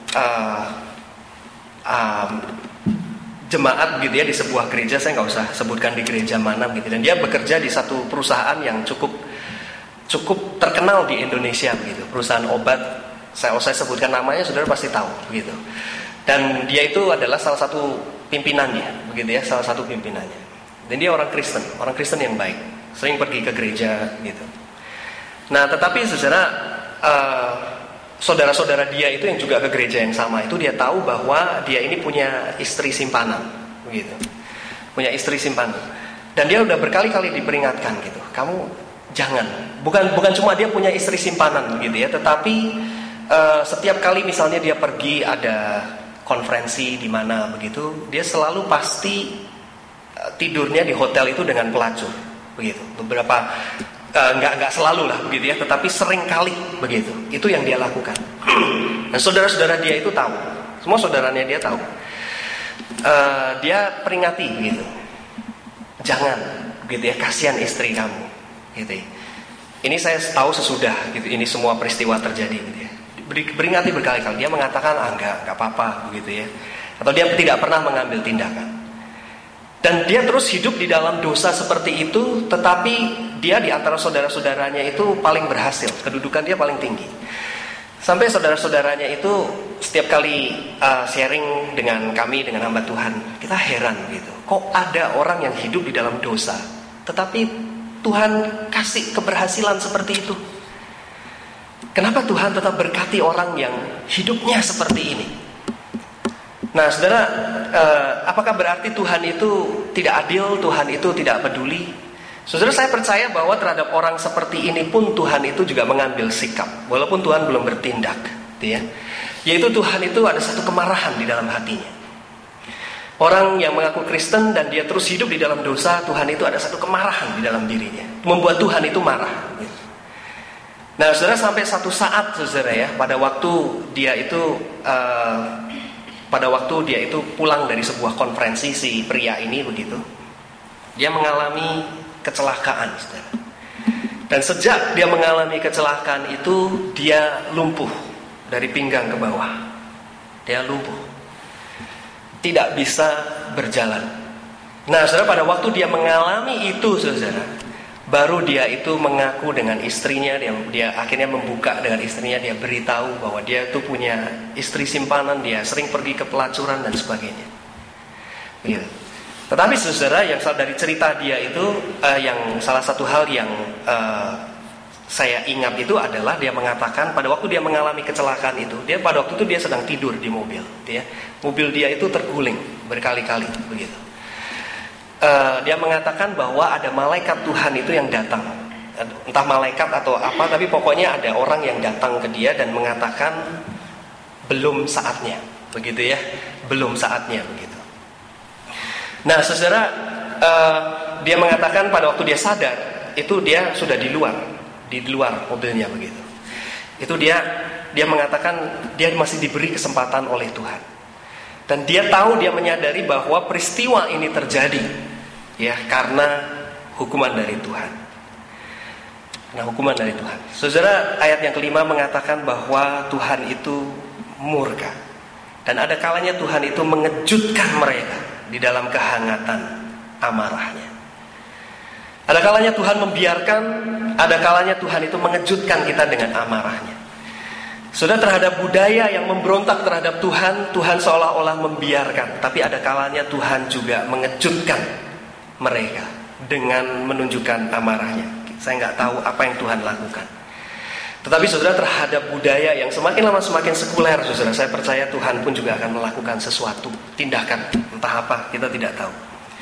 jemaat gitu ya di sebuah gereja, saya nggak usah sebutkan di gereja mana gitu, dan dia bekerja di satu perusahaan yang cukup terkenal di Indonesia begitu, perusahaan obat. Saya sebutkan namanya, saudara pasti tahu begitu. Dan dia itu adalah salah satu pimpinannya begitu ya, salah satu pimpinannya. Dan dia orang Kristen yang baik, sering pergi ke gereja gitu. Nah, tetapi saudara-saudara dia itu yang juga ke gereja yang sama itu, dia tahu bahwa dia ini punya istri simpanan begitu. Punya istri simpanan. Dan dia udah berkali-kali diperingatkan gitu. Kamu jangan, bukan cuma dia punya istri simpanan gitu ya, tetapi setiap kali misalnya dia pergi ada konferensi di mana begitu, dia selalu pasti tidurnya di hotel itu dengan pelacur begitu. Beberapa nggak selalu lah begitu ya, tetapi sering kali begitu. Itu yang dia lakukan. Dan saudara-saudara dia itu tahu, semua saudaranya dia tahu. Dia peringati begitu, jangan begitu ya, kasihan istri kamu gitu ya. Ini saya tahu sesudah gitu, ini semua peristiwa terjadi gitu ya. Beringati berkali-kali, dia mengatakan enggak apa-apa begitu ya, atau dia tidak pernah mengambil tindakan. Dan dia terus hidup di dalam dosa seperti itu, tetapi dia di antara saudara-saudaranya itu paling berhasil, kedudukan dia paling tinggi. Sampai saudara-saudaranya itu setiap kali sharing dengan kami, dengan hamba Tuhan, kita heran gitu, kok ada orang yang hidup di dalam dosa, tetapi Tuhan kasih keberhasilan seperti itu. Kenapa Tuhan tetap berkati orang yang hidupnya seperti ini? Nah, saudara, apakah berarti Tuhan itu tidak adil, Tuhan itu tidak peduli? Saudara, saya percaya bahwa terhadap orang seperti ini pun Tuhan itu juga mengambil sikap, walaupun Tuhan belum bertindak, ya. Yaitu Tuhan itu ada satu kemarahan di dalam hatinya. Orang yang mengaku Kristen dan dia terus hidup di dalam dosa, Tuhan itu ada satu kemarahan di dalam dirinya, membuat Tuhan itu marah. Nah, saudara, sampai satu saat, saudara ya, pada waktu dia itu pulang dari sebuah konferensi, si pria ini begitu, dia mengalami kecelakaan, saudara. Dan sejak dia mengalami kecelakaan itu, dia lumpuh dari pinggang ke bawah. Dia lumpuh, tidak bisa berjalan. Nah, saudara, pada waktu dia mengalami itu, saudara, baru dia itu mengaku dengan istrinya, dia akhirnya membuka dengan istrinya, dia beritahu bahwa dia itu punya istri simpanan, dia sering pergi ke pelacuran dan sebagainya. Begitu. Tetapi saudara, yang dari cerita dia itu, yang salah satu hal yang saya ingat itu adalah dia mengatakan pada waktu dia mengalami kecelakaan itu, pada waktu itu dia sedang tidur di mobil, mobil dia itu terguling berkali-kali begitu. Dia mengatakan bahwa ada malaikat Tuhan itu yang datang, entah malaikat atau apa, tapi pokoknya ada orang yang datang ke dia dan mengatakan belum saatnya, begitu ya, belum saatnya begitu. Nah, saudara, dia mengatakan pada waktu dia sadar itu dia sudah di luar mobilnya begitu. Itu dia mengatakan dia masih diberi kesempatan oleh Tuhan. Dan dia tahu, dia menyadari bahwa peristiwa ini terjadi ya karena hukuman dari Tuhan. Nah, hukuman dari Tuhan. Saudara, ayat yang kelima mengatakan bahwa Tuhan itu murka. Dan ada kalanya Tuhan itu mengejutkan mereka di dalam kehangatan amarahnya. Ada kalanya Tuhan membiarkan, ada kalanya Tuhan itu mengejutkan kita dengan amarahnya. Sudah terhadap budaya yang memberontak terhadap Tuhan, Tuhan seolah-olah membiarkan. Tapi ada kalanya Tuhan juga mengejutkan mereka dengan menunjukkan amarahnya. Saya nggak tahu apa yang Tuhan lakukan. Tetapi saudara, terhadap budaya yang semakin lama semakin sekuler, saudara, saya percaya Tuhan pun juga akan melakukan sesuatu tindakan, entah apa, kita tidak tahu.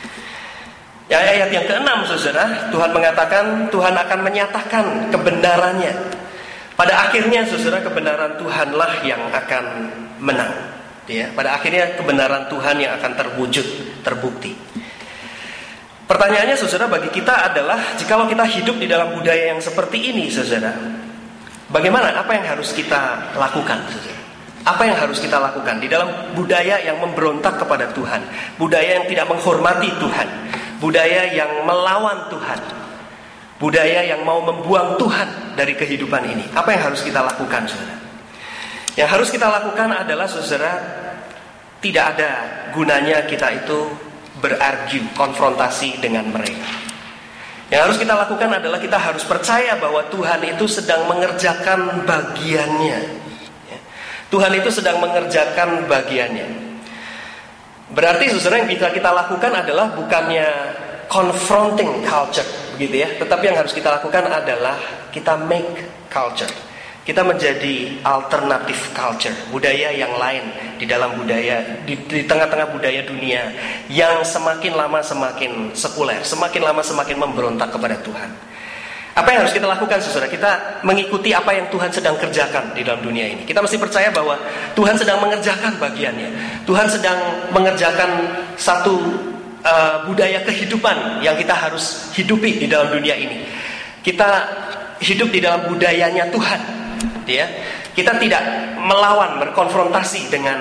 Ya, ayat yang ke-6, saudara, Tuhan mengatakan Tuhan akan menyatakan kebenarannya. Pada akhirnya, saudara, kebenaran Tuhanlah yang akan menang. Ya, pada akhirnya kebenaran Tuhan yang akan terwujud, terbukti. Pertanyaannya, saudara, bagi kita adalah, jikalau kita hidup di dalam budaya yang seperti ini, saudara, bagaimana? Apa yang harus kita lakukan, saudara? Apa yang harus kita lakukan di dalam budaya yang memberontak kepada Tuhan, budaya yang tidak menghormati Tuhan, budaya yang melawan Tuhan, budaya yang mau membuang Tuhan dari kehidupan ini? Apa yang harus kita lakukan, saudara? Yang harus kita lakukan adalah, saudara, tidak ada gunanya kita itu berargu, konfrontasi dengan mereka. Yang harus kita lakukan adalah kita harus percaya bahwa Tuhan itu sedang mengerjakan bagiannya. Tuhan itu sedang mengerjakan bagiannya. Berarti, saudara, yang bisa kita lakukan adalah bukannya confronting culture, begitu ya. Tetapi yang harus kita lakukan adalah kita make culture. Kita menjadi alternative culture, budaya yang lain di dalam budaya, di tengah-tengah budaya dunia yang semakin lama semakin sekuler, semakin lama semakin memberontak kepada Tuhan. Apa yang harus kita lakukan, saudara? Kita mengikuti apa yang Tuhan sedang kerjakan di dalam dunia ini. Kita mesti percaya bahwa Tuhan sedang mengerjakan bagiannya. Tuhan sedang mengerjakan satu budaya kehidupan yang kita harus hidupi di dalam dunia ini. Kita hidup di dalam budayanya Tuhan, ya. Kita tidak melawan, berkonfrontasi dengan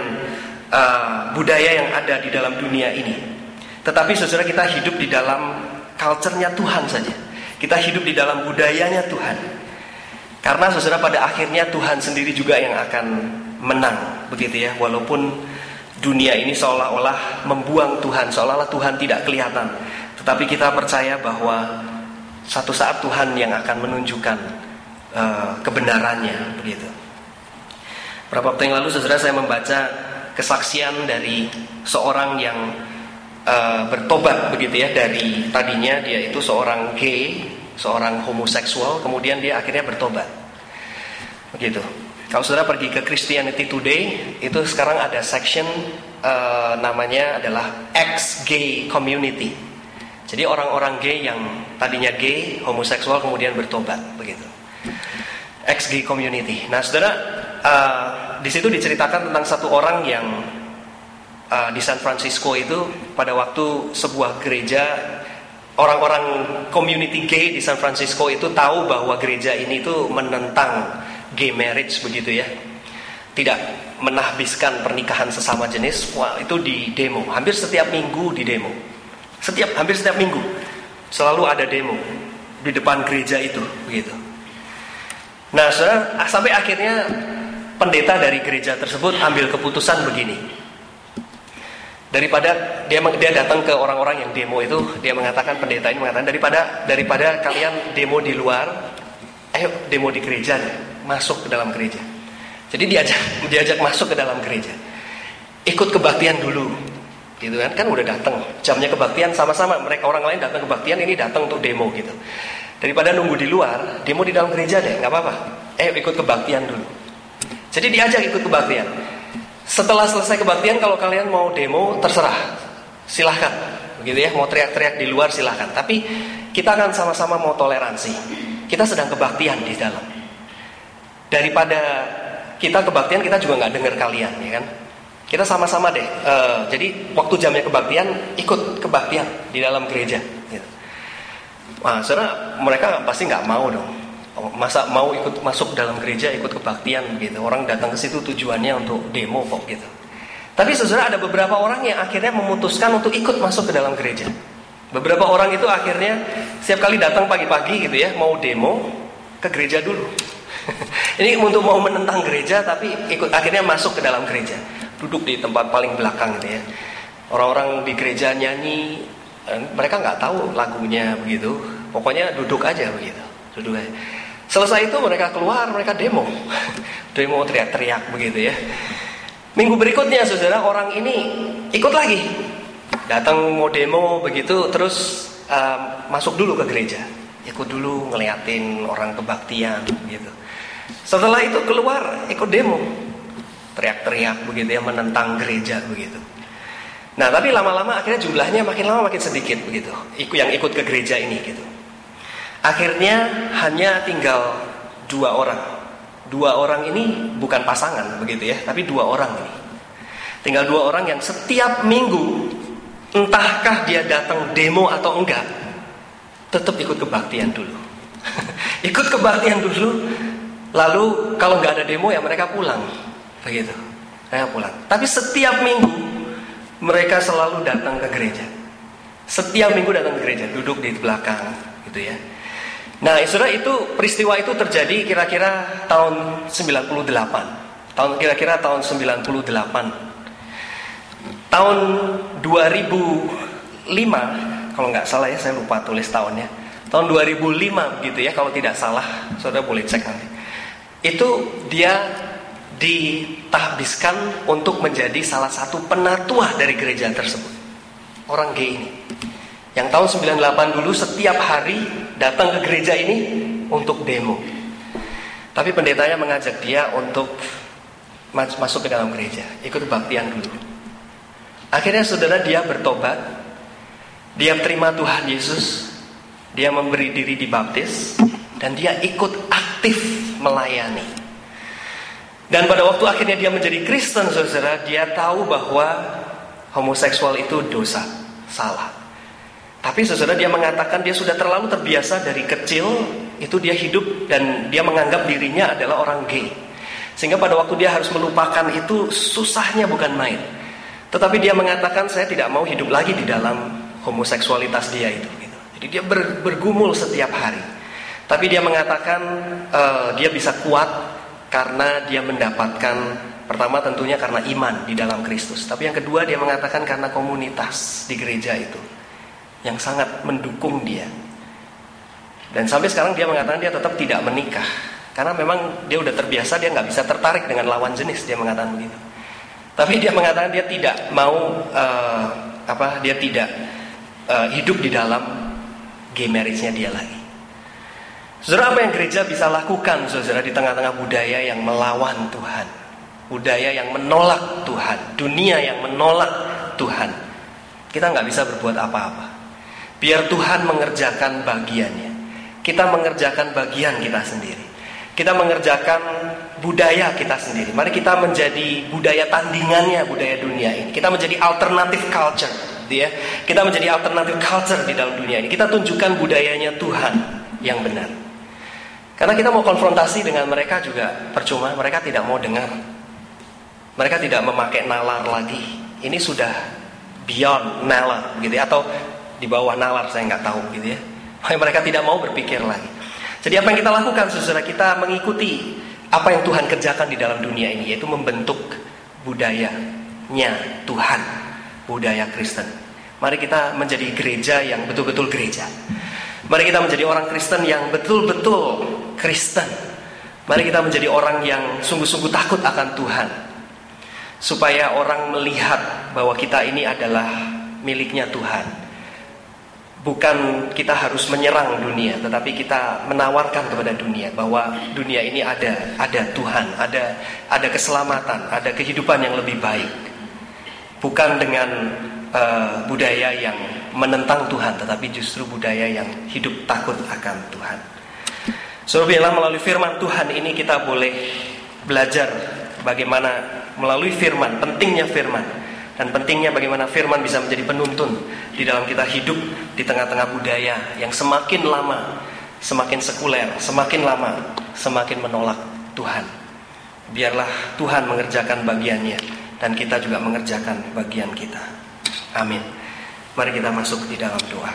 budaya yang ada di dalam dunia ini. Tetapi, saudara, kita hidup di dalam culture-nya Tuhan saja. Kita hidup di dalam budayanya Tuhan. Karena, saudara, pada akhirnya Tuhan sendiri juga yang akan menang, begitu ya. Walaupun dunia ini seolah-olah membuang Tuhan, seolah-olah Tuhan tidak kelihatan. Tetapi kita percaya bahwa satu saat Tuhan yang akan menunjukkan kebenarannya, begitu. Beberapa waktu yang lalu, saudara, saya membaca kesaksian dari seorang yang bertobat, begitu ya, dari tadinya dia itu seorang gay, seorang homoseksual, kemudian dia akhirnya bertobat, begitu. Kalau saudara pergi ke Christianity Today, itu sekarang ada section namanya adalah ex-gay community. Jadi orang-orang gay yang tadinya gay, homoseksual, kemudian bertobat, begitu. Ex-gay community. Nah, saudara, di situ diceritakan tentang satu orang yang di San Francisco itu, pada waktu sebuah gereja, orang-orang community gay di San Francisco itu tahu bahwa gereja ini itu menentang gay marriage, begitu ya, tidak menahbiskan pernikahan sesama jenis. Wah, itu di demo, hampir setiap minggu di demo, hampir setiap minggu selalu ada demo di depan gereja itu, begitu. Nah, saudara, sampai akhirnya pendeta dari gereja tersebut ambil keputusan begini. Daripada dia datang ke orang-orang yang demo itu, dia mengatakan, pendeta ini mengatakan, daripada kalian demo di luar, ayo demo di gereja, masuk ke dalam gereja. Jadi diajak masuk ke dalam gereja. Ikut kebaktian dulu. gitu kan? Kan udah datang, jamnya kebaktian sama-sama. Mereka orang lain datang kebaktian, ini datang untuk demo gitu. Daripada nunggu di luar, demo di dalam gereja deh, nggak apa-apa. Ikut kebaktian dulu. Jadi diajak ikut kebaktian. Setelah selesai kebaktian, kalau kalian mau demo, terserah, silahkan, begitu ya. Mau teriak-teriak di luar silahkan. Tapi kita akan sama-sama mau toleransi. Kita sedang kebaktian di dalam. Daripada kita kebaktian, kita juga nggak dengar kalian, ya kan? Kita sama-sama deh. Jadi waktu jamnya kebaktian, ikut kebaktian di dalam gereja. Gitu. Nah, saudara, mereka pasti nggak mau dong. Masa mau ikut masuk dalam gereja, ikut kebaktian gitu. Orang datang ke situ tujuannya untuk demo kok gitu. Tapi saudara, ada beberapa orang yang akhirnya memutuskan untuk ikut masuk ke dalam gereja. Beberapa orang itu akhirnya setiap kali datang pagi-pagi gitu ya, mau demo ke gereja dulu. Ini untuk mau menentang gereja, tapi akhirnya masuk ke dalam gereja. Duduk di tempat paling belakang gitu ya. Orang-orang di gereja nyanyi, mereka nggak tahu lagunya begitu. Pokoknya duduk aja begitu. Duduk aja. Selesai itu mereka keluar, mereka demo. Demo teriak-teriak begitu ya. Minggu berikutnya saudara, orang ini ikut lagi. Datang mau demo begitu, terus masuk dulu ke gereja. Ikut dulu ngeliatin orang kebaktian gitu. Setelah itu keluar, ikut demo. Teriak-teriak begitu ya, menentang gereja begitu. Nah, tapi lama-lama akhirnya jumlahnya makin lama makin sedikit begitu. Yang ikut ke gereja ini gitu. Akhirnya hanya tinggal 2 orang. 2 orang ini bukan pasangan begitu ya, tapi 2 orang ini. Tinggal 2 orang yang setiap minggu, entahkah dia datang demo atau enggak, tetap ikut kebaktian dulu. Ikut kebaktian dulu, lalu kalau nggak ada demo ya mereka pulang. Begitu, saya pulang. Tapi setiap minggu mereka selalu datang ke gereja. Setiap minggu datang ke gereja, duduk di belakang, gitu ya. Nah, saudara, itu peristiwa itu terjadi kira-kira tahun 98. Kira-kira tahun 98. Tahun 2005, kalau nggak salah ya, saya lupa tulis tahunnya. Tahun 2005 gitu ya, kalau tidak salah, saudara boleh cek nanti. Itu dia ditahbiskan untuk menjadi salah satu penatua dari gereja tersebut. Orang gay ini, yang tahun 98 dulu setiap hari datang ke gereja ini untuk demo. Tapi pendetanya mengajak dia untuk masuk ke dalam gereja, ikut kebaktian dulu. Akhirnya saudara, dia bertobat, dia terima Tuhan Yesus, dia memberi diri dibaptis, dan dia ikut aktif melayani. Dan pada waktu akhirnya dia menjadi Kristen, saudara, dia tahu bahwa homoseksual itu dosa, salah. Tapi saudara, dia mengatakan dia sudah terlalu terbiasa dari kecil, itu dia hidup dan dia menganggap dirinya adalah orang gay. Sehingga pada waktu dia harus melupakan itu, susahnya bukan main. Tetapi dia mengatakan, saya tidak mau hidup lagi di dalam homoseksualitas dia itu. Jadi dia bergumul setiap hari. Tapi dia mengatakan dia bisa kuat karena dia mendapatkan, pertama tentunya karena iman di dalam Kristus. Tapi yang kedua, dia mengatakan karena komunitas di gereja itu yang sangat mendukung dia. Dan sampai sekarang dia mengatakan dia tetap tidak menikah, karena memang dia udah terbiasa, dia nggak bisa tertarik dengan lawan jenis, dia mengatakan begitu. Tapi dia mengatakan dia tidak mau dia tidak hidup di dalam gay marriage-nya dia lagi. Saudara, apa yang gereja bisa lakukan, saudara, di tengah-tengah budaya yang melawan Tuhan, budaya yang menolak Tuhan, dunia yang menolak Tuhan? Kita nggak bisa berbuat apa-apa. Biar Tuhan mengerjakan bagiannya. Kita mengerjakan bagian kita sendiri. Kita mengerjakan budaya kita sendiri. Mari kita menjadi budaya tandingannya, budaya dunia ini. Kita menjadi alternative culture, gitu ya. Kita menjadi alternative culture di dalam dunia ini. Kita tunjukkan budayanya Tuhan yang benar. Karena kita mau konfrontasi dengan mereka juga percuma, mereka tidak mau dengar. Mereka tidak memakai nalar lagi. Ini sudah beyond nalar, gitu ya, atau di bawah nalar, saya nggak tahu, gitu ya. Mereka tidak mau berpikir lagi. Jadi apa yang kita lakukan, saudara, kita mengikuti apa yang Tuhan kerjakan di dalam dunia ini, yaitu membentuk budayanya Tuhan, budaya Kristen. Mari kita menjadi gereja yang betul-betul gereja. Mari kita menjadi orang Kristen yang betul-betul Kristen. Mari kita menjadi orang yang sungguh-sungguh takut akan Tuhan, supaya orang melihat bahwa kita ini adalah miliknya Tuhan. Bukan kita harus menyerang dunia, tetapi kita menawarkan kepada dunia bahwa dunia ini ada Tuhan, ada keselamatan, ada kehidupan yang lebih baik. Bukan dengan budaya yang menentang Tuhan, tetapi justru budaya yang hidup takut akan Tuhan. Saudara, melalui firman Tuhan ini kita boleh belajar bagaimana melalui firman, pentingnya firman, dan pentingnya bagaimana firman bisa menjadi penuntun di dalam kita hidup di tengah-tengah budaya yang semakin lama semakin sekuler, semakin lama semakin menolak Tuhan. Biarlah Tuhan mengerjakan bagiannya dan kita juga mengerjakan bagian kita. Amin. Mari kita masuk di dalam doa.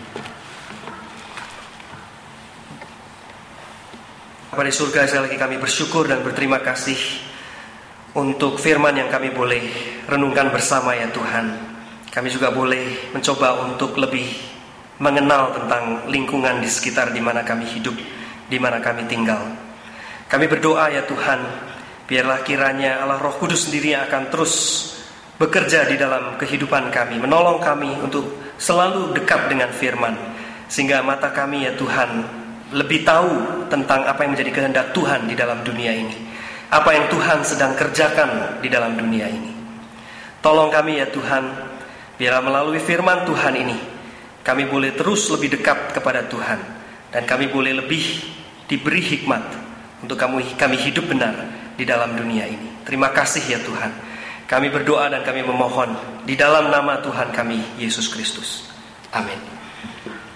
Bapa di surga, sekali lagi kami bersyukur dan berterima kasih untuk firman yang kami boleh renungkan bersama ya Tuhan. Kami juga boleh mencoba untuk lebih mengenal tentang lingkungan di sekitar di mana kami hidup, di mana kami tinggal. Kami berdoa ya Tuhan, biarlah kiranya Allah Roh Kudus sendiri yang akan terus bekerja di dalam kehidupan kami, menolong kami untuk selalu dekat dengan firman, sehingga mata kami ya Tuhan lebih tahu tentang apa yang menjadi kehendak Tuhan di dalam dunia ini, apa yang Tuhan sedang kerjakan di dalam dunia ini. Tolong kami ya Tuhan, biarlah melalui firman Tuhan ini kami boleh terus lebih dekat kepada Tuhan, dan kami boleh lebih diberi hikmat untuk kami hidup benar di dalam dunia ini. Terima kasih ya Tuhan. Kami berdoa dan kami memohon di dalam nama Tuhan kami Yesus Kristus. Amin.